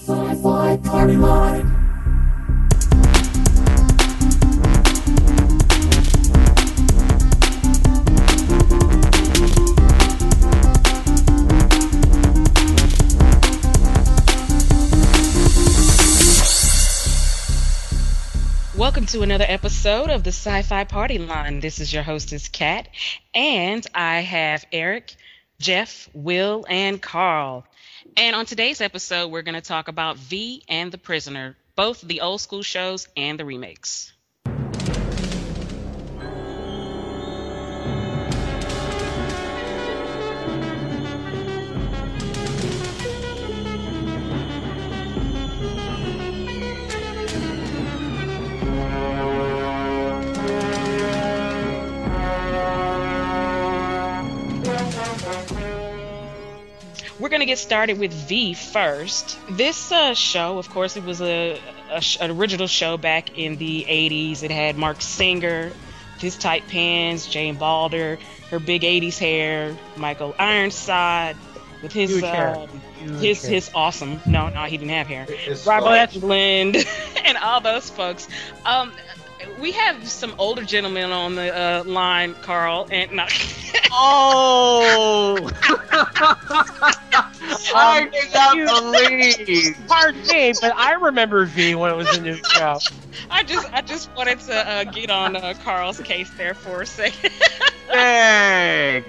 Sci-Fi Party Line. Welcome to another episode of the Sci-Fi Party Line. This is your hostess, Kat, and I have Eric, Jeff, Will, and Carl. And on today's episode, we're going to talk about V and The Prisoner, both the old school shows and the remakes. We're going to get started with V first. This show, of course, it was an original show back in the 80s. It had Mark Singer, his tight pants, Jane Balder, her big 80s hair, Michael Ironside with his awesome, no, he didn't have hair, Robert Englund, and all those folks. We have some older gentlemen on the line, Carl, and not. Oh! I cannot believe. Pardon me, but I remember V when it was a new show. I just wanted to get on Carl's case there for a second. Dang.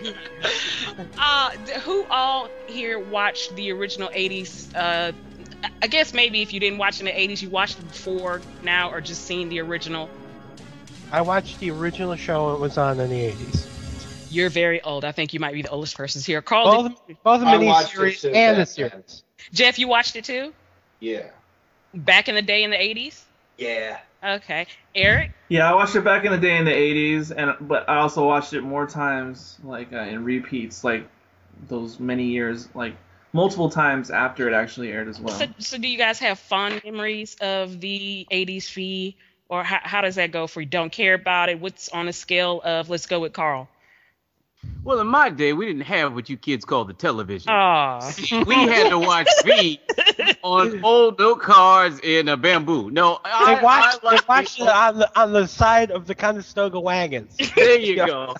Who all here watched the original 80s? I guess maybe if you didn't watch in the 80s, you watched it before now or just seen the original. I watched the original show when it was on in the 80s. You're very old. I think you might be the oldest person here. Carl, both the miniseries and the series. Jeff, you watched it too? Yeah. Back in the day in the 80s? Yeah. Okay. Eric? Yeah, I watched it back in the day in the 80s, but I also watched it more times, like in repeats, like those many years, like multiple times after it actually aired as well. So do you guys have fond memories of the 80s V? Or how does that go for you? Don't care about it? What's on a scale of, let's go with Carl? Well, in my day, we didn't have what you kids call the television. Aw. We had to watch V on old note cards in a bamboo. No, They watched it on the side of the Conestoga wagons. There you go.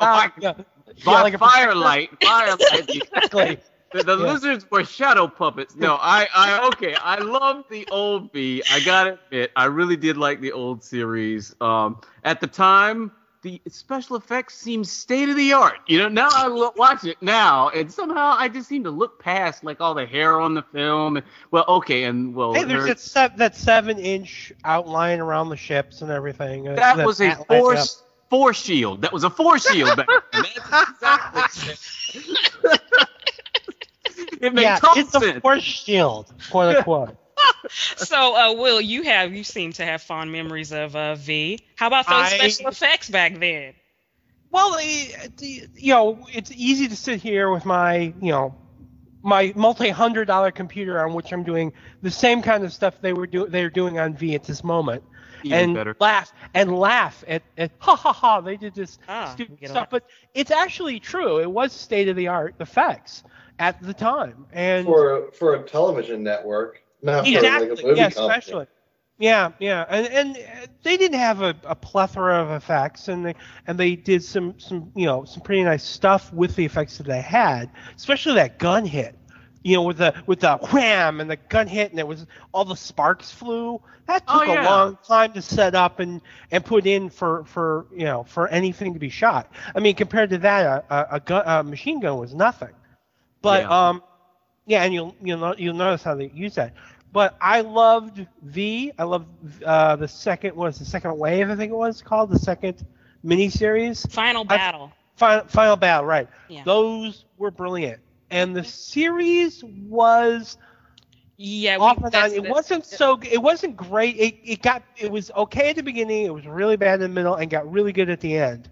By firelight. Exactly. The lizards were shadow puppets. No, I love the old V. I gotta admit, I really did like the old series. At the time, the special effects seemed state of the art. You know, now I watch it now, and somehow I just seem to look past like all the hair on the film. Hey, there's that 7-inch outline around the ships and everything. That was a force shield. That was a force shield back then. That's exactly. It makes it's sense. a force shield, quote unquote. So, Will, you seem to have fond memories of V. How about those special effects back then? Well, it's easy to sit here with my multi-$100 computer on which I'm doing the same kind of stuff they're doing on V at this moment. Even better. laugh at ha ha ha, they did this stupid stuff. But it's actually true. It was state-of-the-art effects at the time. And for a television network. Not exactly. For like a movie company. Especially. Yeah, and they didn't have a plethora of effects, and they did some pretty nice stuff with the effects that they had, especially that gun hit, with the wham and the gun hit, and it was all the sparks flew. That took a long time to set up and put in for anything to be shot. I mean, compared to that, a machine gun was nothing. But and you'll notice how they use that. But I loved V. I loved the second wave, I think it was called, the second miniseries. Final Battle. Final Battle, right. Yeah. Those were brilliant. And the series was off and on. It wasn't great. It was okay at the beginning, it was really bad in the middle, and got really good at the end.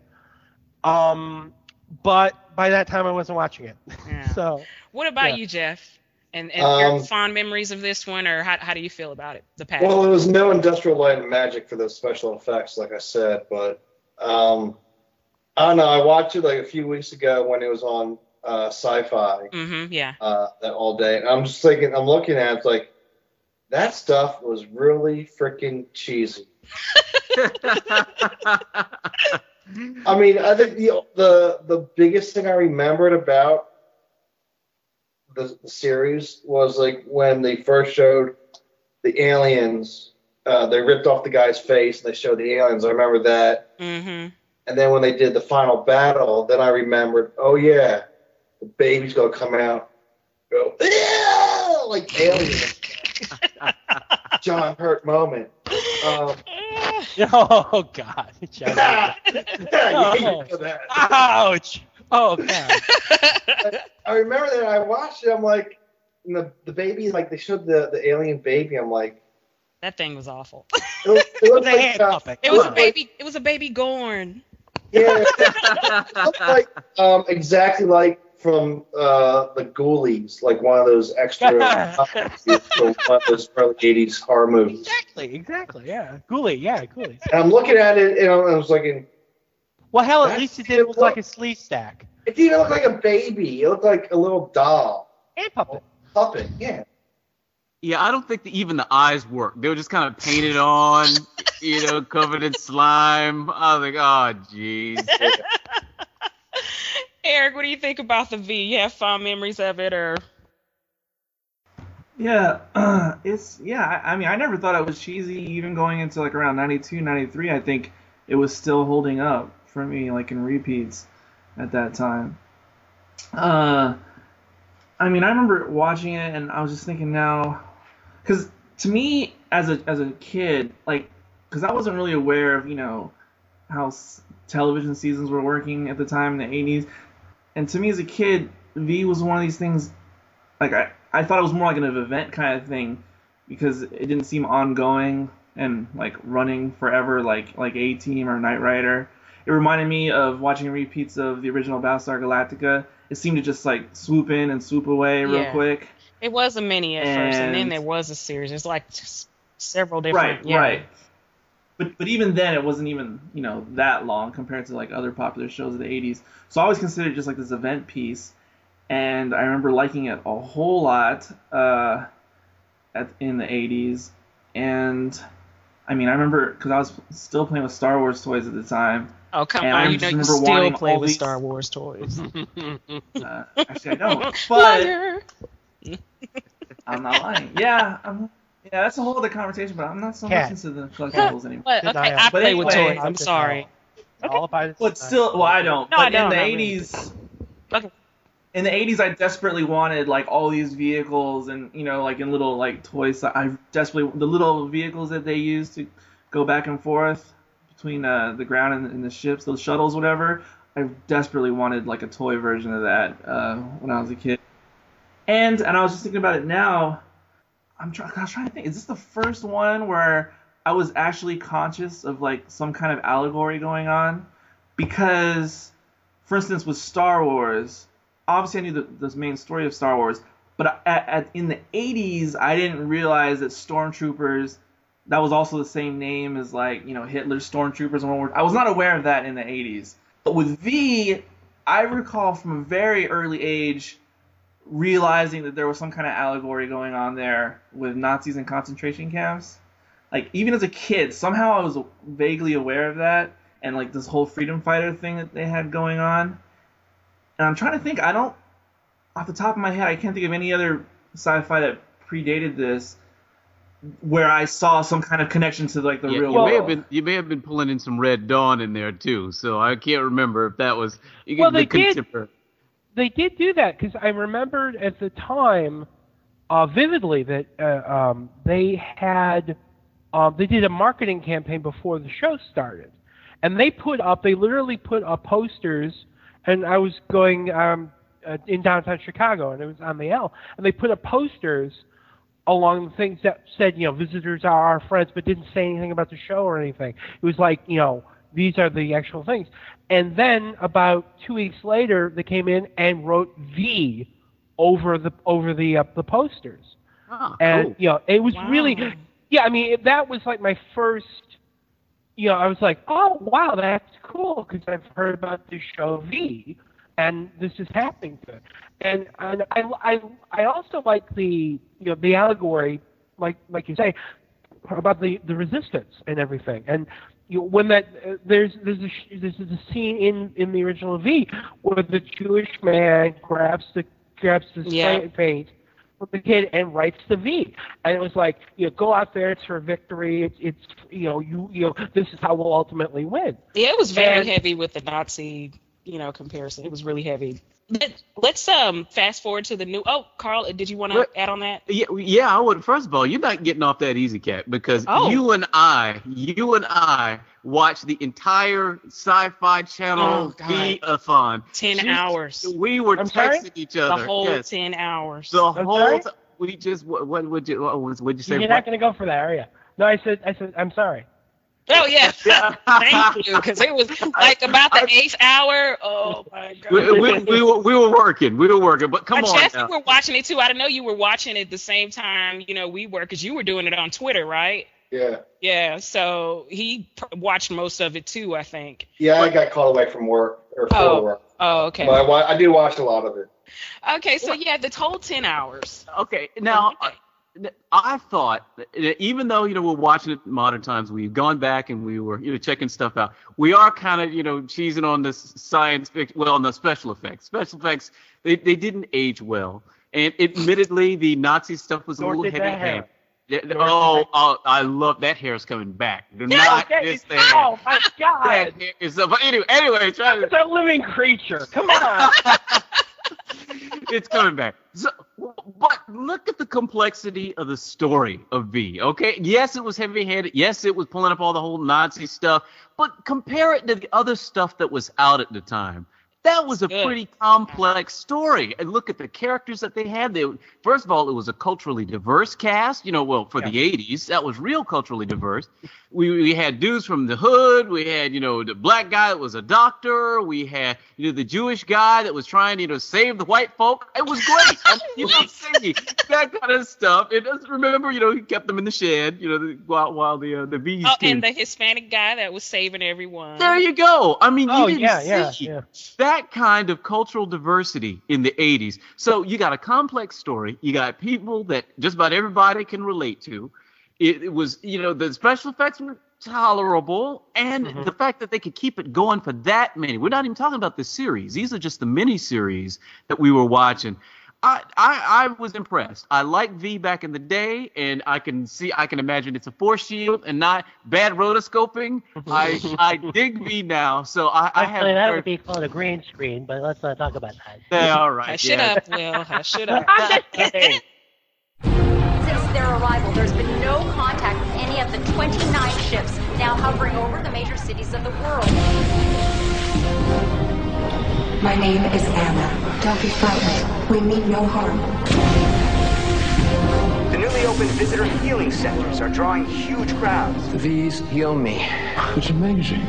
But by that time I wasn't watching it. Yeah. So what about you, Jeff? And your fond memories of this one, or how do you feel about it? The past. Well, there was no Industrial Light and Magic for those special effects, like I said, but I don't know. I watched it like a few weeks ago when it was on Sci-Fi. Mm-hmm. Yeah. That all day, and I'm just thinking, I'm looking at it, it's like that stuff was really freaking cheesy. I mean, I think the biggest thing I remembered about the series was like when they first showed the aliens. They ripped off the guy's face and they showed the aliens. I remember that. Mm-hmm. And then when they did the final battle, then I remembered, oh yeah, the baby's gonna come out, go like aliens. John Hurt moment. Oh God. John. Ouch. Oh God. I remember that I watched it. I'm like, and the baby, like they showed the alien baby. I'm like, That thing was awful. it looked The like hand puppet. It was a baby. It was a baby Gorn. Yeah, it looked like exactly like from the Ghoulies, like one of those extra from one of those early '80s horror movies. Exactly. Yeah. Ghoulie. And I'm looking at it, and I was like, Well, hell, at least it didn't look like a sleeve stack. it didn't even look like a baby. It looked like a little doll. Hand puppet. Puppet, yeah. Yeah, I don't think even the eyes worked. They were just kind of painted on, covered in slime. I was like, oh, jeez. Eric, what do you think about the V? You have fond memories of it, or? Yeah, I mean, I never thought it was cheesy, even going into like around 92, 93. I think it was still holding up for me, like in repeats at that time. I mean, I remember watching it, and I was just thinking now, because to me, as a kid, like, because I wasn't really aware of, how television seasons were working at the time in the 80s, and to me as a kid, V was one of these things, like, I thought it was more like an event kind of thing, because it didn't seem ongoing and, like, running forever like A-Team or Knight Rider. It reminded me of watching repeats of the original Battlestar Galactica. It seemed to just, like, swoop in and swoop away real quick. It was a mini at first, and then there was a series. There's, like, several different... Right. But even then, it wasn't even, that long compared to, like, other popular shows of the 80s. So I always considered it just, like, this event piece. And I remember liking it a whole lot in the 80s. And, I mean, I remember, because I was still playing with Star Wars toys at the time. Oh, come and on. I You still play with Star Wars toys. Actually, I don't. But I'm not lying. Yeah, that's a whole other conversation, but I'm not so much into the collectibles anymore. But, okay, I play with toys. I'm sorry. All about it. But still, well, I don't. No, but I don't. In the 80s... Okay. In the 80s, I desperately wanted, like, all these vehicles and, like, in little, like, toys. The little vehicles that they use to go back and forth between the ground and the ships, those shuttles, whatever. I desperately wanted, like, a toy version of that when I was a kid. And I was just thinking about it now. I was trying to think, is this the first one where I was actually conscious of, like, some kind of allegory going on? Because, for instance, with Star Wars... Obviously, I knew the main story of Star Wars, but in the 80s, I didn't realize that Stormtroopers, that was also the same name as, like, Hitler's Stormtroopers. I was not aware of that in the 80s. But with V, I recall from a very early age realizing that there was some kind of allegory going on there with Nazis in concentration camps. Like, even as a kid, somehow I was vaguely aware of that, and, like, this whole freedom fighter thing that they had going on. And I'm trying to think, off the top of my head, I can't think of any other sci-fi that predated this where I saw some kind of connection to, like, the real world. You may have been pulling in some Red Dawn in there, too, so I can't remember if that was... They did do that, because I remembered at the time, vividly, that they did a marketing campaign before the show started. And they literally put up posters... And I was going in downtown Chicago, and it was on the L. And they put up posters along the things that said, visitors are our friends, but didn't say anything about the show or anything. It was like, these are the actual things. And then about 2 weeks later, they came in and wrote V over the posters. Oh, and cool. It was really, I mean, that was like my first. I was like, oh, wow, that's cool, because I've heard about this show V, and this is happening to it. And I also like the allegory like you say, about the resistance and everything. And when that there's a scene in the original V where the Jewish man grabs the paint from the kid and writes the V, and it was like, go out there, it's for victory. It's this is how we'll ultimately win. Yeah, it was very heavy with the Nazi comparison. It was really heavy. Let's fast forward to the new. Oh, Carl, did you want to add on that? Yeah, I would. First of all, you're not getting off that easy, Cat, because you and I watched the entire Sci-Fi Channel V-a-thon. 10 hours. We were texting each other. The whole 10 hours. The whole. We just. What would you? What'd you say? You're not going to go for that, are you? No, I said. I'm sorry. Oh, yeah. Thank you, because it was like about the 8th hour. Oh, my God. We were working. But come on Jeff, now. you were watching it, too. I didn't know you were watching it the same time, we were, because you were doing it on Twitter, right? Yeah. Yeah, so he watched most of it, too, I think. Yeah, I got called away from work, or for work. Oh, okay. But I did watch a lot of it. Okay, so, the whole 10 hours. Okay, now... I thought, even though we're watching it in modern times, we've gone back and we were checking stuff out. We are kind of cheesing on the science fiction, on the special effects. Special effects they didn't age well, and admittedly the Nazi stuff was a little heavy-handed. I love that hair's coming back. Do not miss that. Oh my God! But anyway, try to. It's a living creature. Come on. It's coming back. So, but look at the complexity of the story of V, okay? Yes, it was heavy-handed. Yes, it was pulling up all the whole Nazi stuff. But compare it to the other stuff that was out at the time. That was a pretty complex story. And look at the characters that they had. First of all, it was a culturally diverse cast. For the 80s, that was real culturally diverse. We had dudes from the hood. We had, the black guy that was a doctor. We had, the Jewish guy that was trying, to save the white folk. It was great. That kind of stuff. And just remember, he kept them in the shed, while the bees came. And the Hispanic guy that was saving everyone. There you go. I mean, you didn't see that kind of cultural diversity in the 80s. So you got a complex story. You got people that just about everybody can relate to. It was, the special effects were tolerable, and the fact that they could keep it going for that many. We're not even talking about the series. These are just the mini-series that we were watching. I was impressed. I liked V back in the day, and I can imagine it's a force shield and not bad rotoscoping. I dig V now, so I have. That would be called a green screen, but let's not talk about that. Yeah, all right. Shut up, Will. Shut up. I'm just kidding. Since their arrival, there's been no contact with any of the 29 ships now hovering over the major cities of the world. My name is Anna. Don't be frightened. We mean no harm. The newly opened visitor healing centers are drawing huge crowds. These heal me. It's amazing.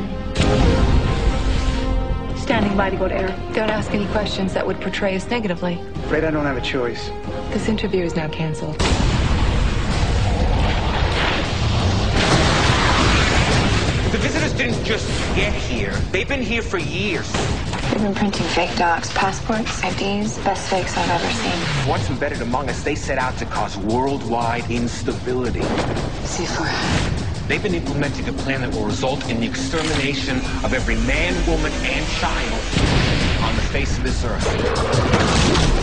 Standing by to go to air. Don't ask any questions that would portray us negatively. Afraid I don't have a choice. This interview is now canceled. The visitors didn't just get here. They've been here for years. They've been printing fake docs, passports, IDs, best fakes I've ever seen. Once embedded among us, they set out to cause worldwide instability. C4. They've been implementing a plan that will result in the extermination of every man, woman, and child on the face of this earth.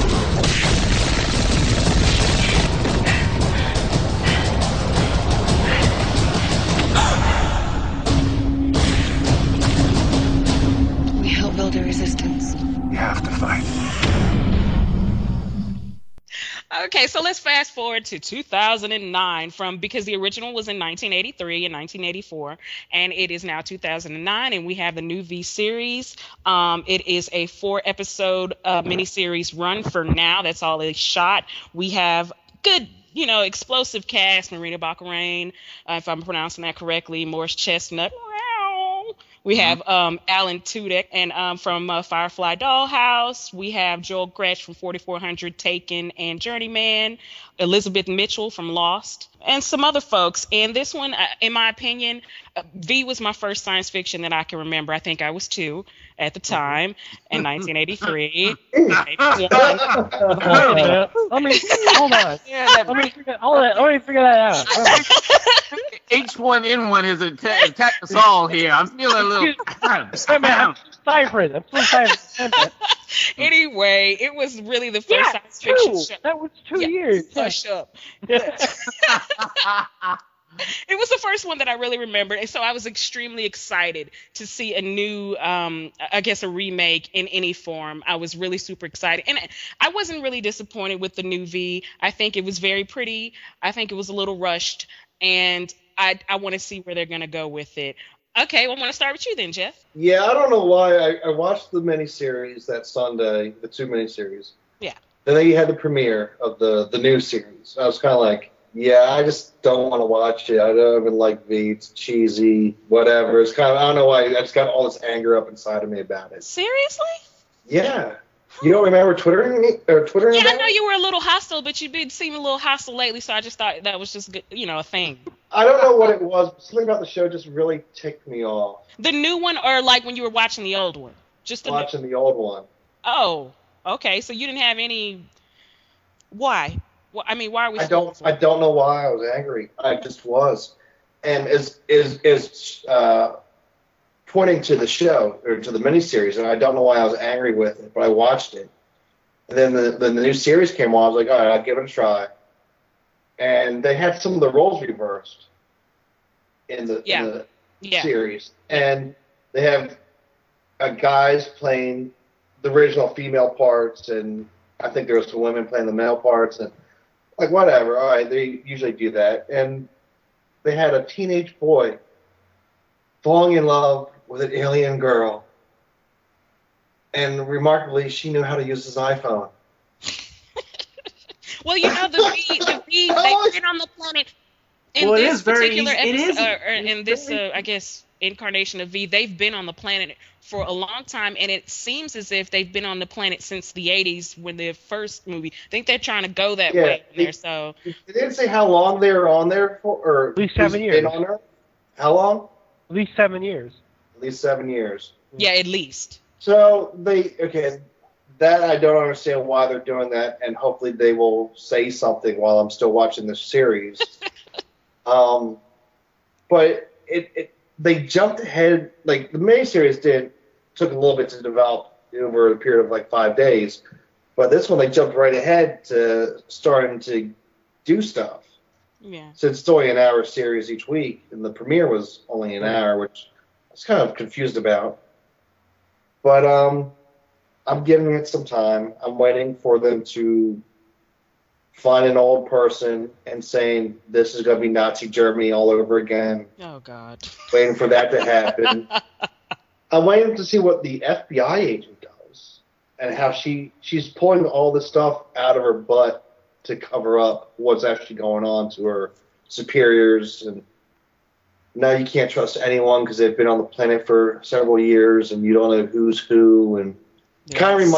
Build a resistance. You have to fight. Okay, so let's fast forward to 2009 because the original was in 1983 and 1984, and it is now 2009, and we have the new V series. It is a 4-episode miniseries run for now. That's all they shot. We have good, explosive cast. Marina Baccarin, if I'm pronouncing that correctly. Morris Chestnut. We have Alan Tudyk and from Firefly Dollhouse. We have Joel Gretsch from 4400, Taken, and Journeyman. Elizabeth Mitchell from Lost, and some other folks. And this one, in my opinion, V was my first science fiction that I can remember. I think I was 2 at the time in 1983. Let me hold on. Let me figure that out. H1N1 has attacked us all here. I'm feeling a little. I'm so ciphering. Anyway, it was really the first science fiction show. That was 2 years. Hush up. It was the first one that I really remembered, and so I was extremely excited to see a new, I guess, a remake in any form. I was really super excited, and I wasn't really disappointed with the new V. I think it was very pretty. I think it was a little rushed, and I want to see where they're going to go with it. Okay, well, I'm going to start with you then, Jeff. Yeah, I don't know why. I watched the miniseries that Sunday, the 2 miniseries. Yeah. Then you had the premiere of the new series. I was kind of like, yeah, I just don't want to watch it. I don't even like V. It's cheesy, whatever. It's kind of, I don't know why. I just got all this anger up inside of me about it. Seriously? Yeah. You don't remember Twittering Yeah, about I know you were a little hostile, but you've been seeming a little hostile lately, so I just thought that was just, a thing. I don't know what it was, but something about the show just really ticked me off. The new one, or like when you were watching the old one? Just watching the old one. Oh, okay. So you didn't have any. Why? Well, I mean, why are we? I don't know why I was angry. I just was, and is pointing to the show or to the miniseries, and I don't know why I was angry with it, but I watched it, and then the new series came on. I was like, all right, I'll give it a try. And they had some of the roles reversed in the series. And they have guys playing the original female parts, and I think there was some women playing the male parts, and like, whatever. All right, they usually do that. And they had a teenage boy falling in love with an alien girl. And remarkably, she knew how to use his iPhone. Well, the V, they've been on the planet in this particular episode, in this, I guess, incarnation of V. They've been on the planet for a long time, and it seems as if they've been on the planet since the 80s when the first movie. I think they're trying to go that way there. So they didn't say how long they were on there for, or at least 7 years. Been on Earth? How long? At least 7 years. At least 7 years. Yeah, at least. So that I don't understand why they're doing that, and hopefully they will say something while I'm still watching this series. But they jumped ahead. Like, the miniseries took a little bit to develop over a period of like 5 days, but this one they jumped right ahead to starting to do stuff. Yeah. Since it's only an hour series each week, and the premiere was only an hour, which I was kind of confused about. But I'm giving it some time. I'm waiting for them to find an old person and saying this is going to be Nazi Germany all over again. Oh, God. Waiting for that to happen. I'm waiting to see what the FBI agent does and how she's pulling all this stuff out of her butt to cover up what's actually going on to her superiors. And now you can't trust anyone because they've been on the planet for several years and you don't know who's who. And kind of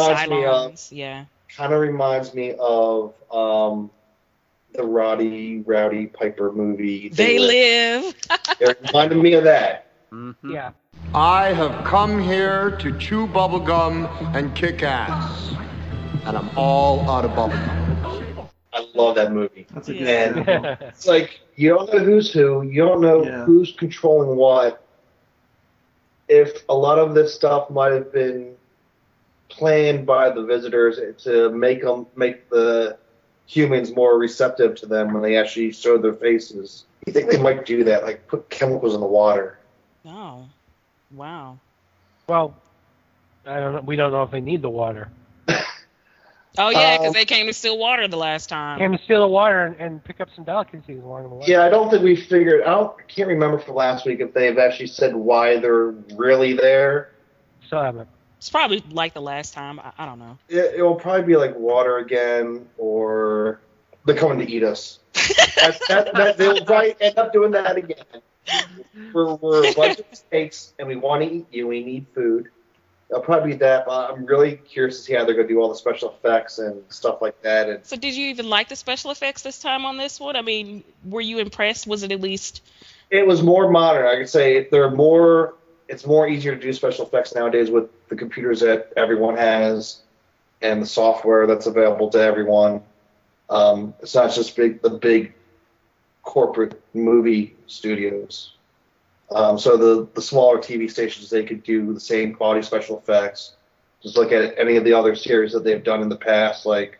reminds me of the Rowdy Piper movie. They Live. It reminded me of that. Mm-hmm. Yeah. I have come here to chew bubblegum and kick ass. And I'm all out of bubblegum. I love that movie. That's a good and it's like, you don't know who's who. You don't know who's controlling what. If a lot of this stuff might have been planned by the visitors to make the humans more receptive to them when they actually show their faces. You think they might do that, like put chemicals in the water? No. Wow. Well, I don't know. We don't know if they need the water. Oh yeah, because they came to steal water the last time. Came to steal the water and pick up some delicacies along the way. Yeah, I don't think we figured. I can't remember from last week if they've actually said why they're really there. Still haven't. It's probably like the last time. I don't know. It will probably be like water again, or they're coming to eat us. They'll probably end up doing that again. we're a bunch of states, and we want to eat you. We need food. It'll probably be that, but I'm really curious to see how they're going to do all the special effects and stuff like that. And So did you even like the special effects this time on this one? I mean, were you impressed? Was it at least... it was more modern. I could say it's more easier to do special effects nowadays with the computers that everyone has and the software that's available to everyone. It's not just the big corporate movie studios. So the smaller TV stations, they could do the same quality special effects. Just look at any of the other series that they've done in the past, like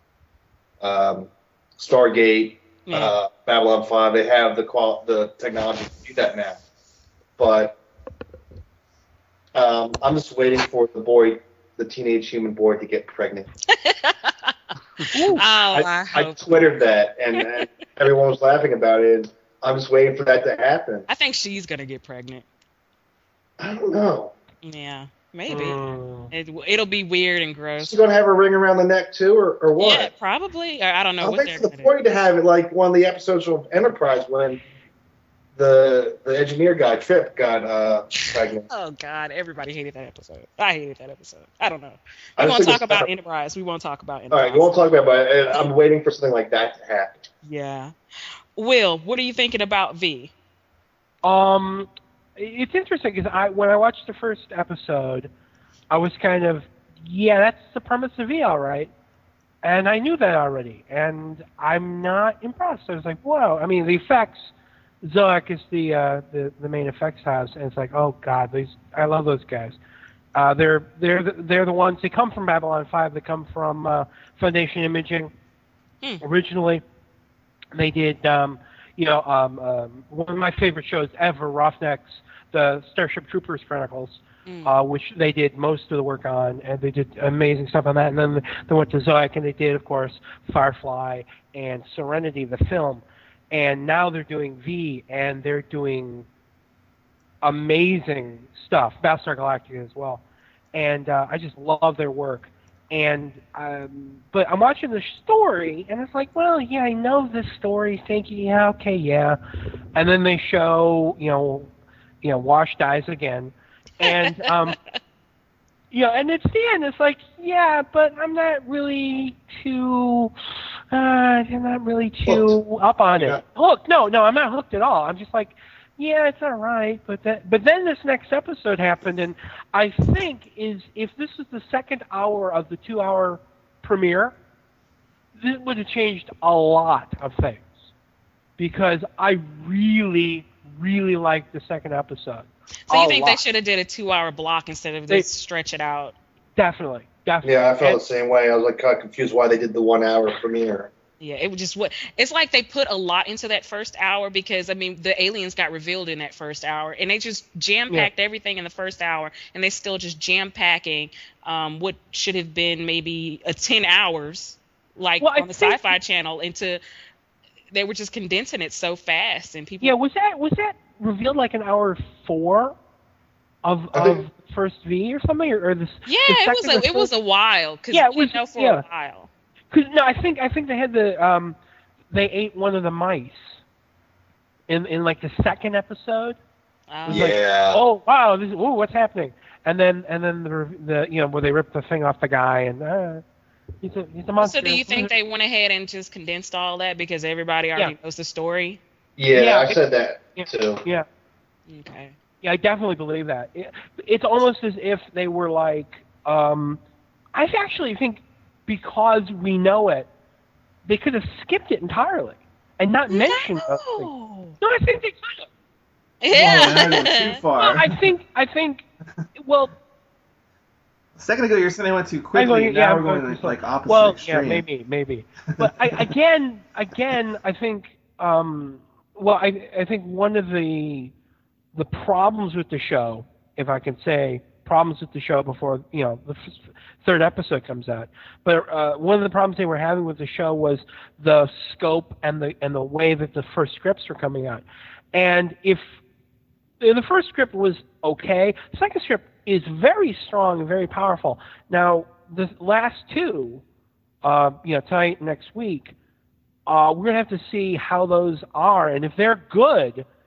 Stargate, Babylon 5. They have the technology to do that now. But I'm just waiting for the teenage human boy, to get pregnant. I Twittered that, and everyone was laughing about it. And I'm just waiting for that to happen. I think she's going to get pregnant. I don't know. Yeah, maybe. It'll be weird and gross. She's going to have a ring around the neck, too, or what? Yeah, probably. Or I don't know I what think they're it's going the point to have it like one of the episodes of Enterprise when the engineer guy, Trip, got pregnant. Oh, God. Everybody hated that episode. I hated that episode. I don't know. I We just won't think talk about Enterprise. We won't talk about All Enterprise. right, we won't talk about it, but I'm waiting for something like that to happen. Yeah. Will, what are you thinking about V? It's interesting because when I watched the first episode, I was kind of, yeah, that's the premise of V, all right. And I knew that already, and I'm not impressed. I was like, whoa. I mean, the effects, Zoic is the main effects house, and it's like, oh God, I love those guys. They're the ones. They come from Babylon 5. They come from Foundation Imaging. Originally, they did one of my favorite shows ever, Roughnecks, the Starship Troopers Chronicles, which they did most of the work on, and they did amazing stuff on that. And then they went to Zoic, and they did, of course, Firefly and Serenity, the film. And now they're doing V, and they're doing amazing stuff, Battlestar Galactica as well. And I just love their work. And but I'm watching the story, and it's like, well, yeah, I know this story. Thinking, yeah, okay, yeah. And then they show, Wash dies again, and and it's the end. It's like, yeah, but I'm not really too up on it. Hooked? No, I'm not hooked at all. I'm just like, yeah, it's all right, but then this next episode happened, and I think if this is the second hour of the 2-hour premiere, this would have changed a lot of things, because I really, really liked the second episode. So you think they should have did a 2-hour block instead of just stretch it out? Definitely. Yeah, I felt the same way. I was like kind of confused why they did the 1-hour premiere. Yeah, it was just it's like they put a lot into that first hour, because I mean the aliens got revealed in that first hour, and they just jam-packed everything in the first hour, and they still just jam-packing what should have been maybe 10 hours on the Sci-Fi Channel into. They were just condensing it so fast, and people. Yeah, was that revealed like an hour 4 of first V or something, or this? Yeah, it was a while, because it was for a while. No, I think they had they ate one of the mice in like the second episode. Yeah. Oh wow! What's happening? And then the where they ripped the thing off the guy, and he's a monster. So do you think they went ahead and just condensed all that because everybody already knows the story? Yeah, I said that too. Yeah. Okay. Yeah, I definitely believe that. It's almost as if they were like, I actually think, because we know it, they could have skipped it entirely and not mentioned those things. No, I think they could have. Yeah. Too far. Well, I think. Well, a second ago you were saying they went too quickly. Now we're going to like opposite extreme. Yeah, maybe. But I think. I think one of the problems with the show, if I can say problems with the show before the third episode comes out, but one of the problems they were having with the show was the scope and the way that the first scripts were coming out. And if the first script was okay, the second script is very strong and very powerful. Now the last two, tonight, next week, we're gonna have to see how those are, and if they're good,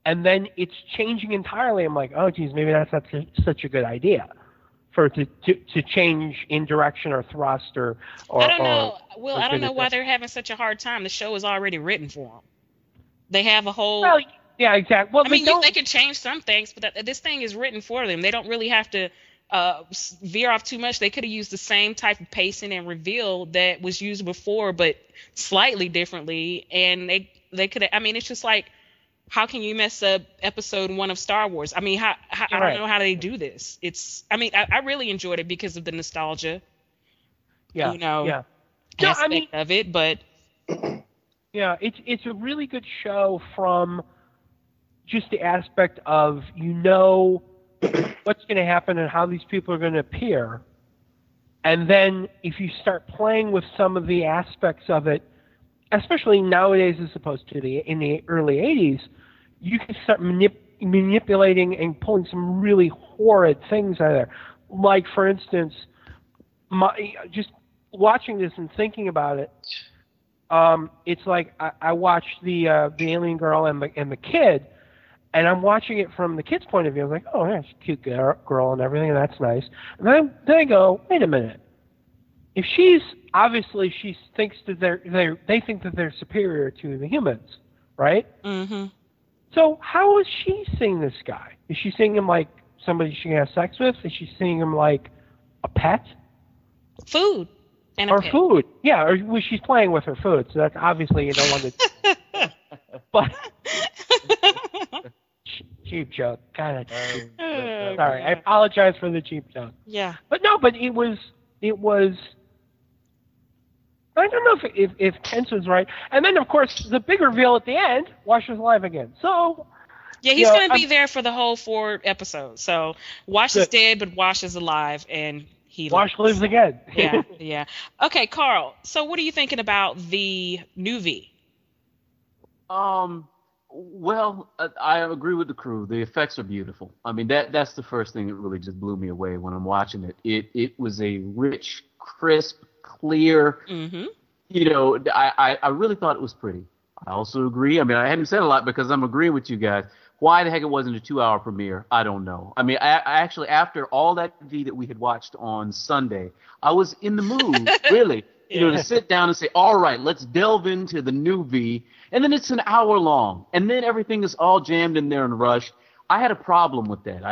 and then it's changing entirely. I'm like, oh, geez, maybe that's not such a good idea for it to change in direction or thrust or I don't know. Will, I don't know why they're having such a hard time. The show is already written for them. They have a whole. Well, yeah, exactly. Well, I mean, they can change some things, but this thing is written for them. They don't really have to veer off too much. They could have used the same type of pacing and reveal that was used before, but slightly differently. And they could have. I mean, it's just like, how can you mess up episode 1 of Star Wars? I mean, I don't know how they do this. I mean, I really enjoyed it because of the nostalgia. Yeah. You know. Yeah. Aspect of it, but. Yeah, it's a really good show from just the aspect of what's going to happen and how these people are going to appear. And then if you start playing with some of the aspects of it, especially nowadays as opposed to in the early 80s, you can start manipulating and pulling some really horrid things out of there. Like, for instance, just watching this and thinking about it, it's like I watched the alien girl and the kid, and I'm watching it from the kid's point of view. I'm like, oh, yeah, she's a cute girl and everything, and that's nice. And then I go, wait a minute. If she thinks that they think that they're superior to the humans, right? Mm-hmm. So how is she seeing this guy? Is she seeing him like somebody she can have sex with? Is she seeing him like a pet? Food. And or food, yeah, or she's playing with her food, so that's obviously you don't want to. But cheap joke, kind of. Sorry, I apologize for the cheap joke. Yeah. But no, but it was. I don't know if Kent was right, and then of course the big reveal at the end, Wash is alive again. So. Yeah, he's going to be there for the whole 4 episodes. So Wash is dead, but Wash is alive, and. Wash lives again. Yeah. Okay, Carl. So, what are you thinking about the new V? Well, I agree with the crew. The effects are beautiful. I mean, that's the first thing that really just blew me away when I'm watching it. It was a rich, crisp, clear. Mm-hmm. You know, I really thought it was pretty. I also agree. I mean, I hadn't said a lot because I'm agreeing with you guys. Why the heck it wasn't a 2-hour premiere, I don't know. I mean, I actually, after all that V that we had watched on Sunday, I was in the mood, really, to sit down and say, all right, let's delve into the new V. And then it's an hour long. And then everything is all jammed in there and rushed. I had a problem with that.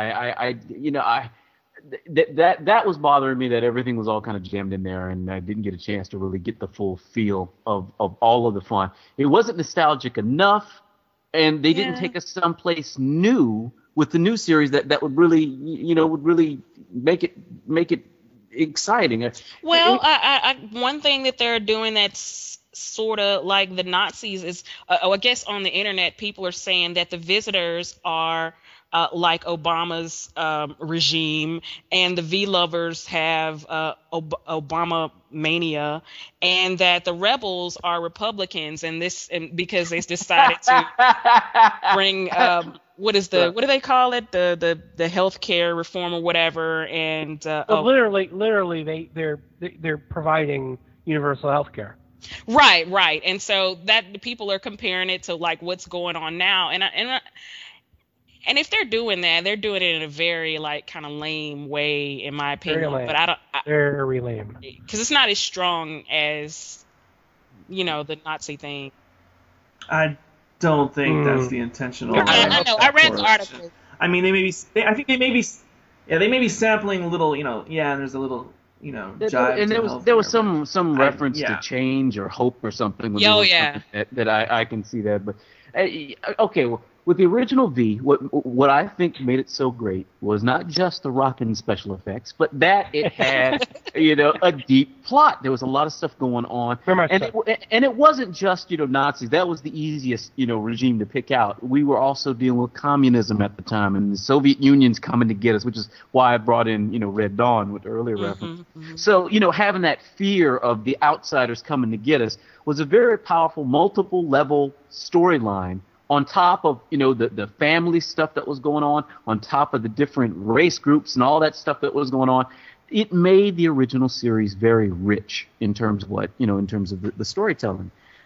That was bothering me, that everything was all kind of jammed in there and I didn't get a chance to really get the full feel of all of the fun. It wasn't nostalgic enough. And they didn't take us someplace new with the new series that would really, make it exciting. Well, one thing that they're doing that's sort of like the Nazis is, I guess on the internet, people are saying that the visitors are like Obama's regime, and the V-lovers have Obama mania, and that the rebels are Republicans, and because they decided to bring what do they call it, the healthcare reform or whatever, and literally they're providing universal healthcare. Right, and so that the people are comparing it to like what's going on now, and if they're doing that, they're doing it in a very like kind of lame way, in my opinion. But very lame, because it's not as strong as the Nazi thing. I don't think that's the intentional. I know. I read the article. I mean, they may be sampling a little, and there's a little, jive. And there was some reference to change or hope or something. That I can see that, but okay, well. With the original V, what I think made it so great was not just the rockin' special effects, but that it had, a deep plot. There was a lot of stuff going on. And it wasn't just, Nazis. That was the easiest, regime to pick out. We were also dealing with communism at the time, and the Soviet Union's coming to get us, which is why I brought in, Red Dawn with the earlier reference. Mm-hmm. So, having that fear of the outsiders coming to get us was a very powerful, multiple level storyline. On top of, the family stuff that was going on top of the different race groups and all that stuff that was going on, it made the original series very rich in terms of in terms of the storytelling.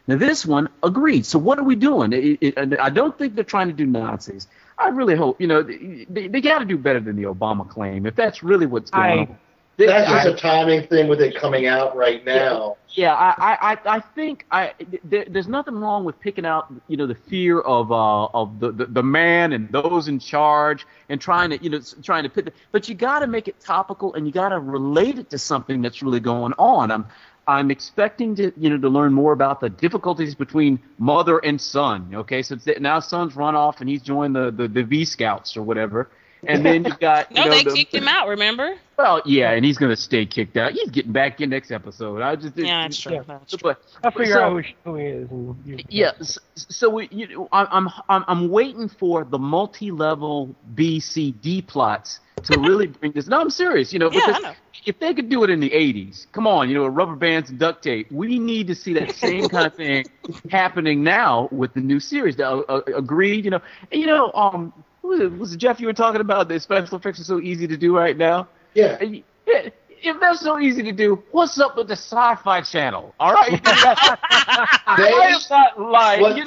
Now this one, agreed. So what are we doing? I don't think they're trying to do Nazis. I really hope, they got to do better than the Obama claim. If that's really what's going on. That's just a timing thing with it coming out right now. Yeah, I think there's nothing wrong with picking out, the fear of the man and those in charge and trying to pit. But you got to make it topical and you got to relate it to something that's really going on. I'm expecting to learn more about the difficulties between mother and son. Okay, so now son's run off and he's joined the V Scouts or whatever. And then you've got they kicked him out. Remember? Well, yeah, and he's gonna stay kicked out. He's getting back in next episode. That's true. But I'll figure out who he is. So I'm waiting for the multi-level B, C, D plots to really bring this. No, I'm serious. Because if they could do it in the '80s, come on, rubber bands and duct tape. We need to see that same kind of thing happening now with the new series. Agreed. Was it Jeff you were talking about the special effects are so easy to do right now? Yeah. If that's so easy to do, what's up with the Sci-Fi Channel? All right? I am not lying.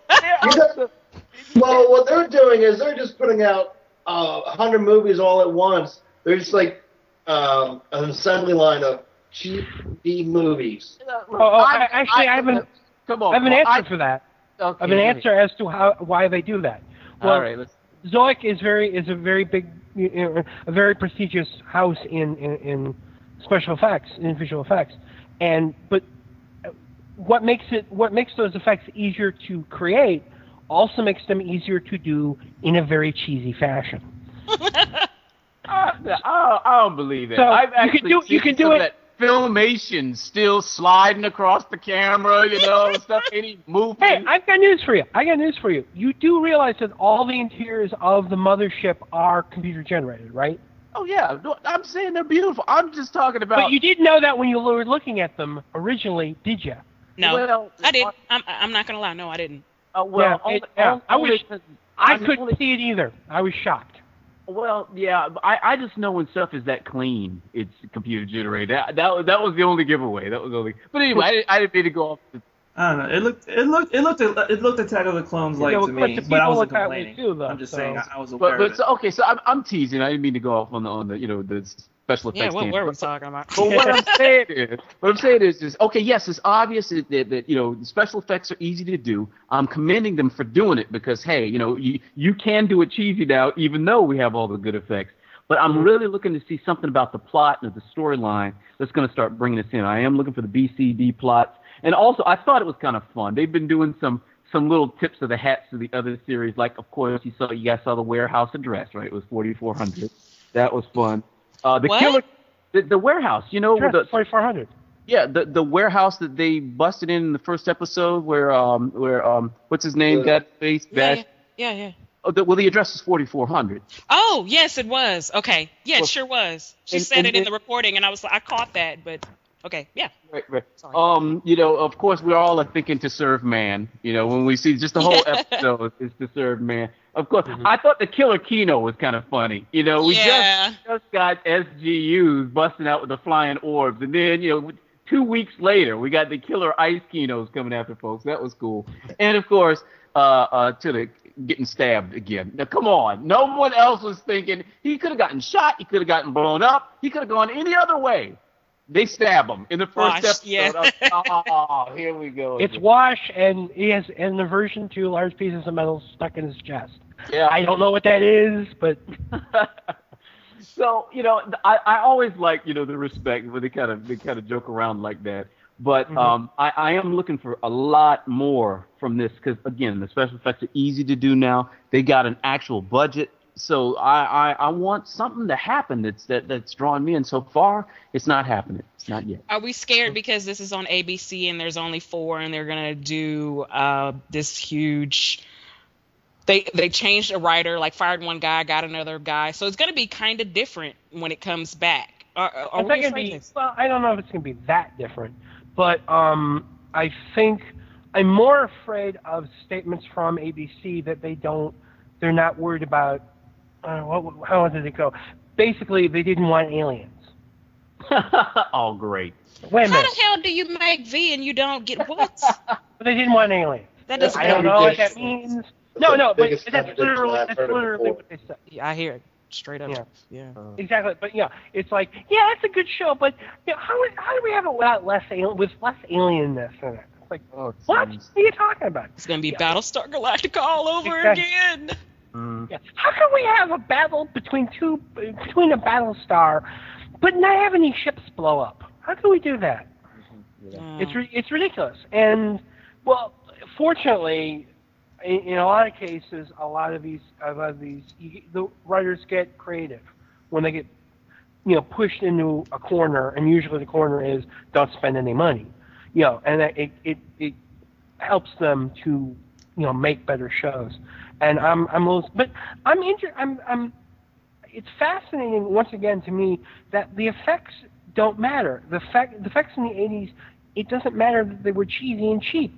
Well, what they're doing is they're just putting out 100 movies all at once. They're just like an assembly line of cheap B movies. I have an answer for that. Okay, I have an answer as to why they do that. Well, all right, Zoic is a very big, a very prestigious house in special effects, in visual effects, but what makes those effects easier to create also makes them easier to do in a very cheesy fashion. I don't believe that. So you can do it. That filmation still sliding across the camera, stuff, any movement. Hey, I've got news for you. You do realize that all the interiors of the mothership are computer generated, right? Oh yeah, I'm saying they're beautiful. I'm just talking about. But you didn't know that when you were looking at them originally, did you? No, well, I did. I'm not gonna lie. No, I didn't. I couldn't see it either. I was shocked. Well, yeah, I just know when stuff is that clean, it's computer generated. That was the only giveaway. But anyway, I didn't mean to go off. I don't know. It looked Attack of the Clones like to me, but I wasn't complaining. I'm just saying I was aware of it. Okay, so I'm teasing. I didn't mean to go off on the the special effects. Yeah, what were we talking about? But what I'm saying is, okay, yes, it's obvious that the special effects are easy to do. I'm commending them for doing it because hey, you can do it cheesy now, even though we have all the good effects. But I'm really looking to see something about the plot and the storyline that's going to start bringing us in. I am looking for the BCD plots. And also, I thought it was kind of fun. They've been doing some little tips of the hats to the other series. Like, of course, you guys saw the warehouse address, right? It was 4400. That was fun. Killer, the warehouse, Sure, 4400. Yeah, the warehouse that they busted in the first episode, where what's his name got face bash. Yeah. Oh, the address is 4400. Oh, yes, it was. Okay, yeah, it sure was. She said it in the reporting, and I caught that, but. Okay, yeah. Right. Sorry. Of course, we're all thinking to serve man. When we see just the whole episode is to serve man. Of course, I thought the Killer Kino was kind of funny. We just got SGUs busting out with the flying orbs, and then 2 weeks later we got the Killer Ice Kinos coming after folks. That was cool. And of course, Tillich getting stabbed again. Now, come on. No one else was thinking he could have gotten shot. He could have gotten blown up. He could have gone any other way. They stab him in the first episode. Yeah. Oh, here we go. It's Wash, and he has an aversion to large pieces of metal stuck in his chest. Yeah. I don't know what that is, but. So I always like the respect when they kind of joke around like that. But I am looking for a lot more from this because again the special effects are easy to do now. They got an actual budget. So I want something to happen that's drawing me in. So far, it's not happening. It's not yet. Are we scared because this is on ABC and there's only 4 and they're gonna do this huge? They changed a writer, like fired one guy, got another guy. So it's gonna be kind of different when it comes back. Are we afraid? Well, I don't know if it's gonna be that different, but I think I'm more afraid of statements from ABC that they're not worried about. How did it go? Basically, they didn't want aliens. Oh, great. Wait a How minute. the hell do you make V and you don't get what? But they didn't want aliens. That doesn't I don't know what that ridiculous. means. That's No, the no, but biggest that's contradiction literally, I've that's heard of literally before. what they said. Yeah, I hear it straight up. Yeah. Yeah. Exactly, but it's like, yeah, it's a good show, but how do we have it without less with less alienness in it? It's like, what? What are you talking about? It's gonna be Battlestar Galactica all over Exactly. again. Yeah. How can we have a battle between a Battlestar, but not have any ships blow up? How can we do that? It's ridiculous. And fortunately, in a lot of cases, a lot of these, the writers get creative when they get, pushed into a corner, and usually the corner is don't spend any money, and it helps them to, make better shows. And it's fascinating once again to me that the effects don't matter. The effects in the 80s, it doesn't matter that they were cheesy and cheap.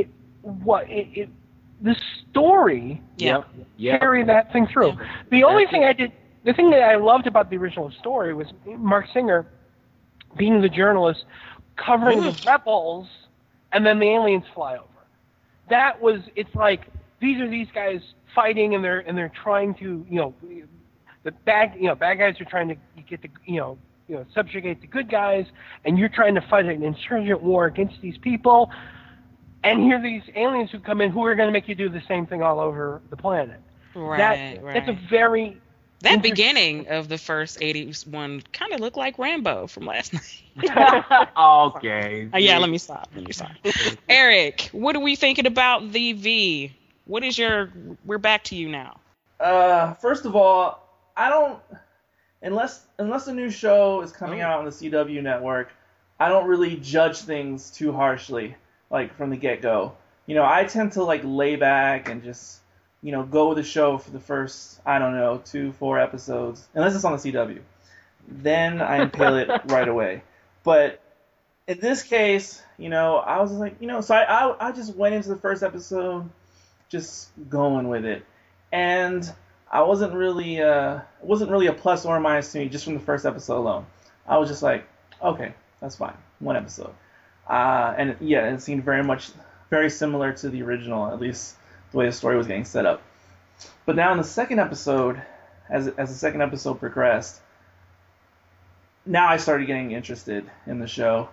The story carried that thing through. The only thing the thing that I loved about the original story was Mark Singer being the journalist covering the rebels, and then the aliens fly over. It's like these guys fighting, and they're trying to, the bad guys are trying to get the, subjugate the good guys, and you're trying to fight an insurgent war against these people. And here are these aliens who come in who are going to make you do the same thing all over the planet. Right, That's a very... That beginning of the first 80s one kind of looked like Rambo from last night. Okay. Yeah, let me stop. Eric, what are we thinking about the V? What is we're back to you now. First of all, I don't, unless a new show is coming out on the CW network, I don't really judge things too harshly, like from the get-go. I tend to lay back and just, go with the show for the first, 2-4 episodes, unless it's on the CW. Then I impale it right away. But in this case, I was like, so I just went into the first episode just going with it. And I wasn't really a plus or minus to me just from the first episode alone. I was just like, okay, that's fine. One episode. And it seemed very similar to the original, at least the way the story was getting set up. But now in the second episode, as the second episode progressed, now I started getting interested in the show.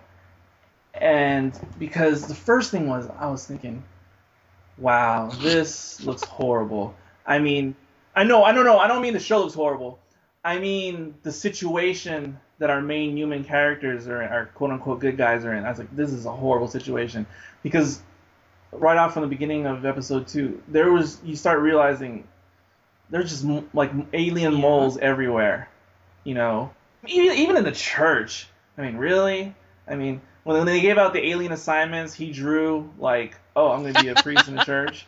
And because the first thing was, I was thinking, wow, this looks horrible. I mean, I don't mean the show looks horrible. I mean the situation that our main human characters are in, our quote-unquote good guys are in. I was like, this is a horrible situation. Because right off from the beginning of episode 2, you start realizing there's just alien moles everywhere. Even in the church. I mean, really? I mean, when they gave out the alien assignments, he drew I'm going to be a priest in the church.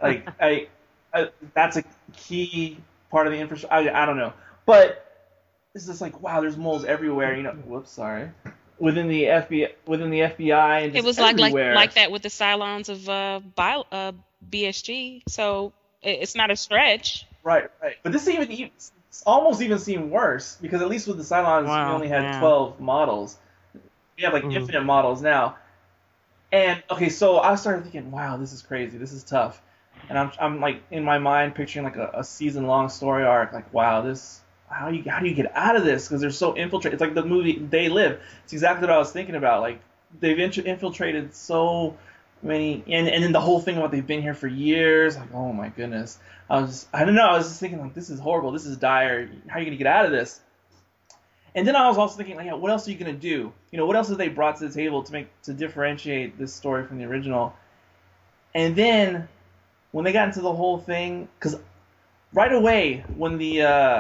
That's a key part of the infrastructure. I don't know, but it's just wow, there's moles everywhere. Whoops, sorry. Within the FBI, and just it was everywhere. like that with the Cylons of BSG. So it's not a stretch. Right. But this almost even seemed worse, because at least with the Cylons, we only had 12 models. We have infinite models now. And okay, so I started thinking, wow, this is crazy. This is tough. And I'm in my mind picturing a season-long story arc. Wow, this. How do you get out of this? Because they're so infiltrated. It's like the movie They Live. It's exactly what I was thinking about. They've infiltrated so many, and then the whole thing about they've been here for years. Oh my goodness. I was just thinking this is horrible. This is dire. How are you gonna get out of this? And then I was also thinking what else are you gonna do? What else have they brought to the table to differentiate this story from the original? And then when they got into the whole thing, because right away when the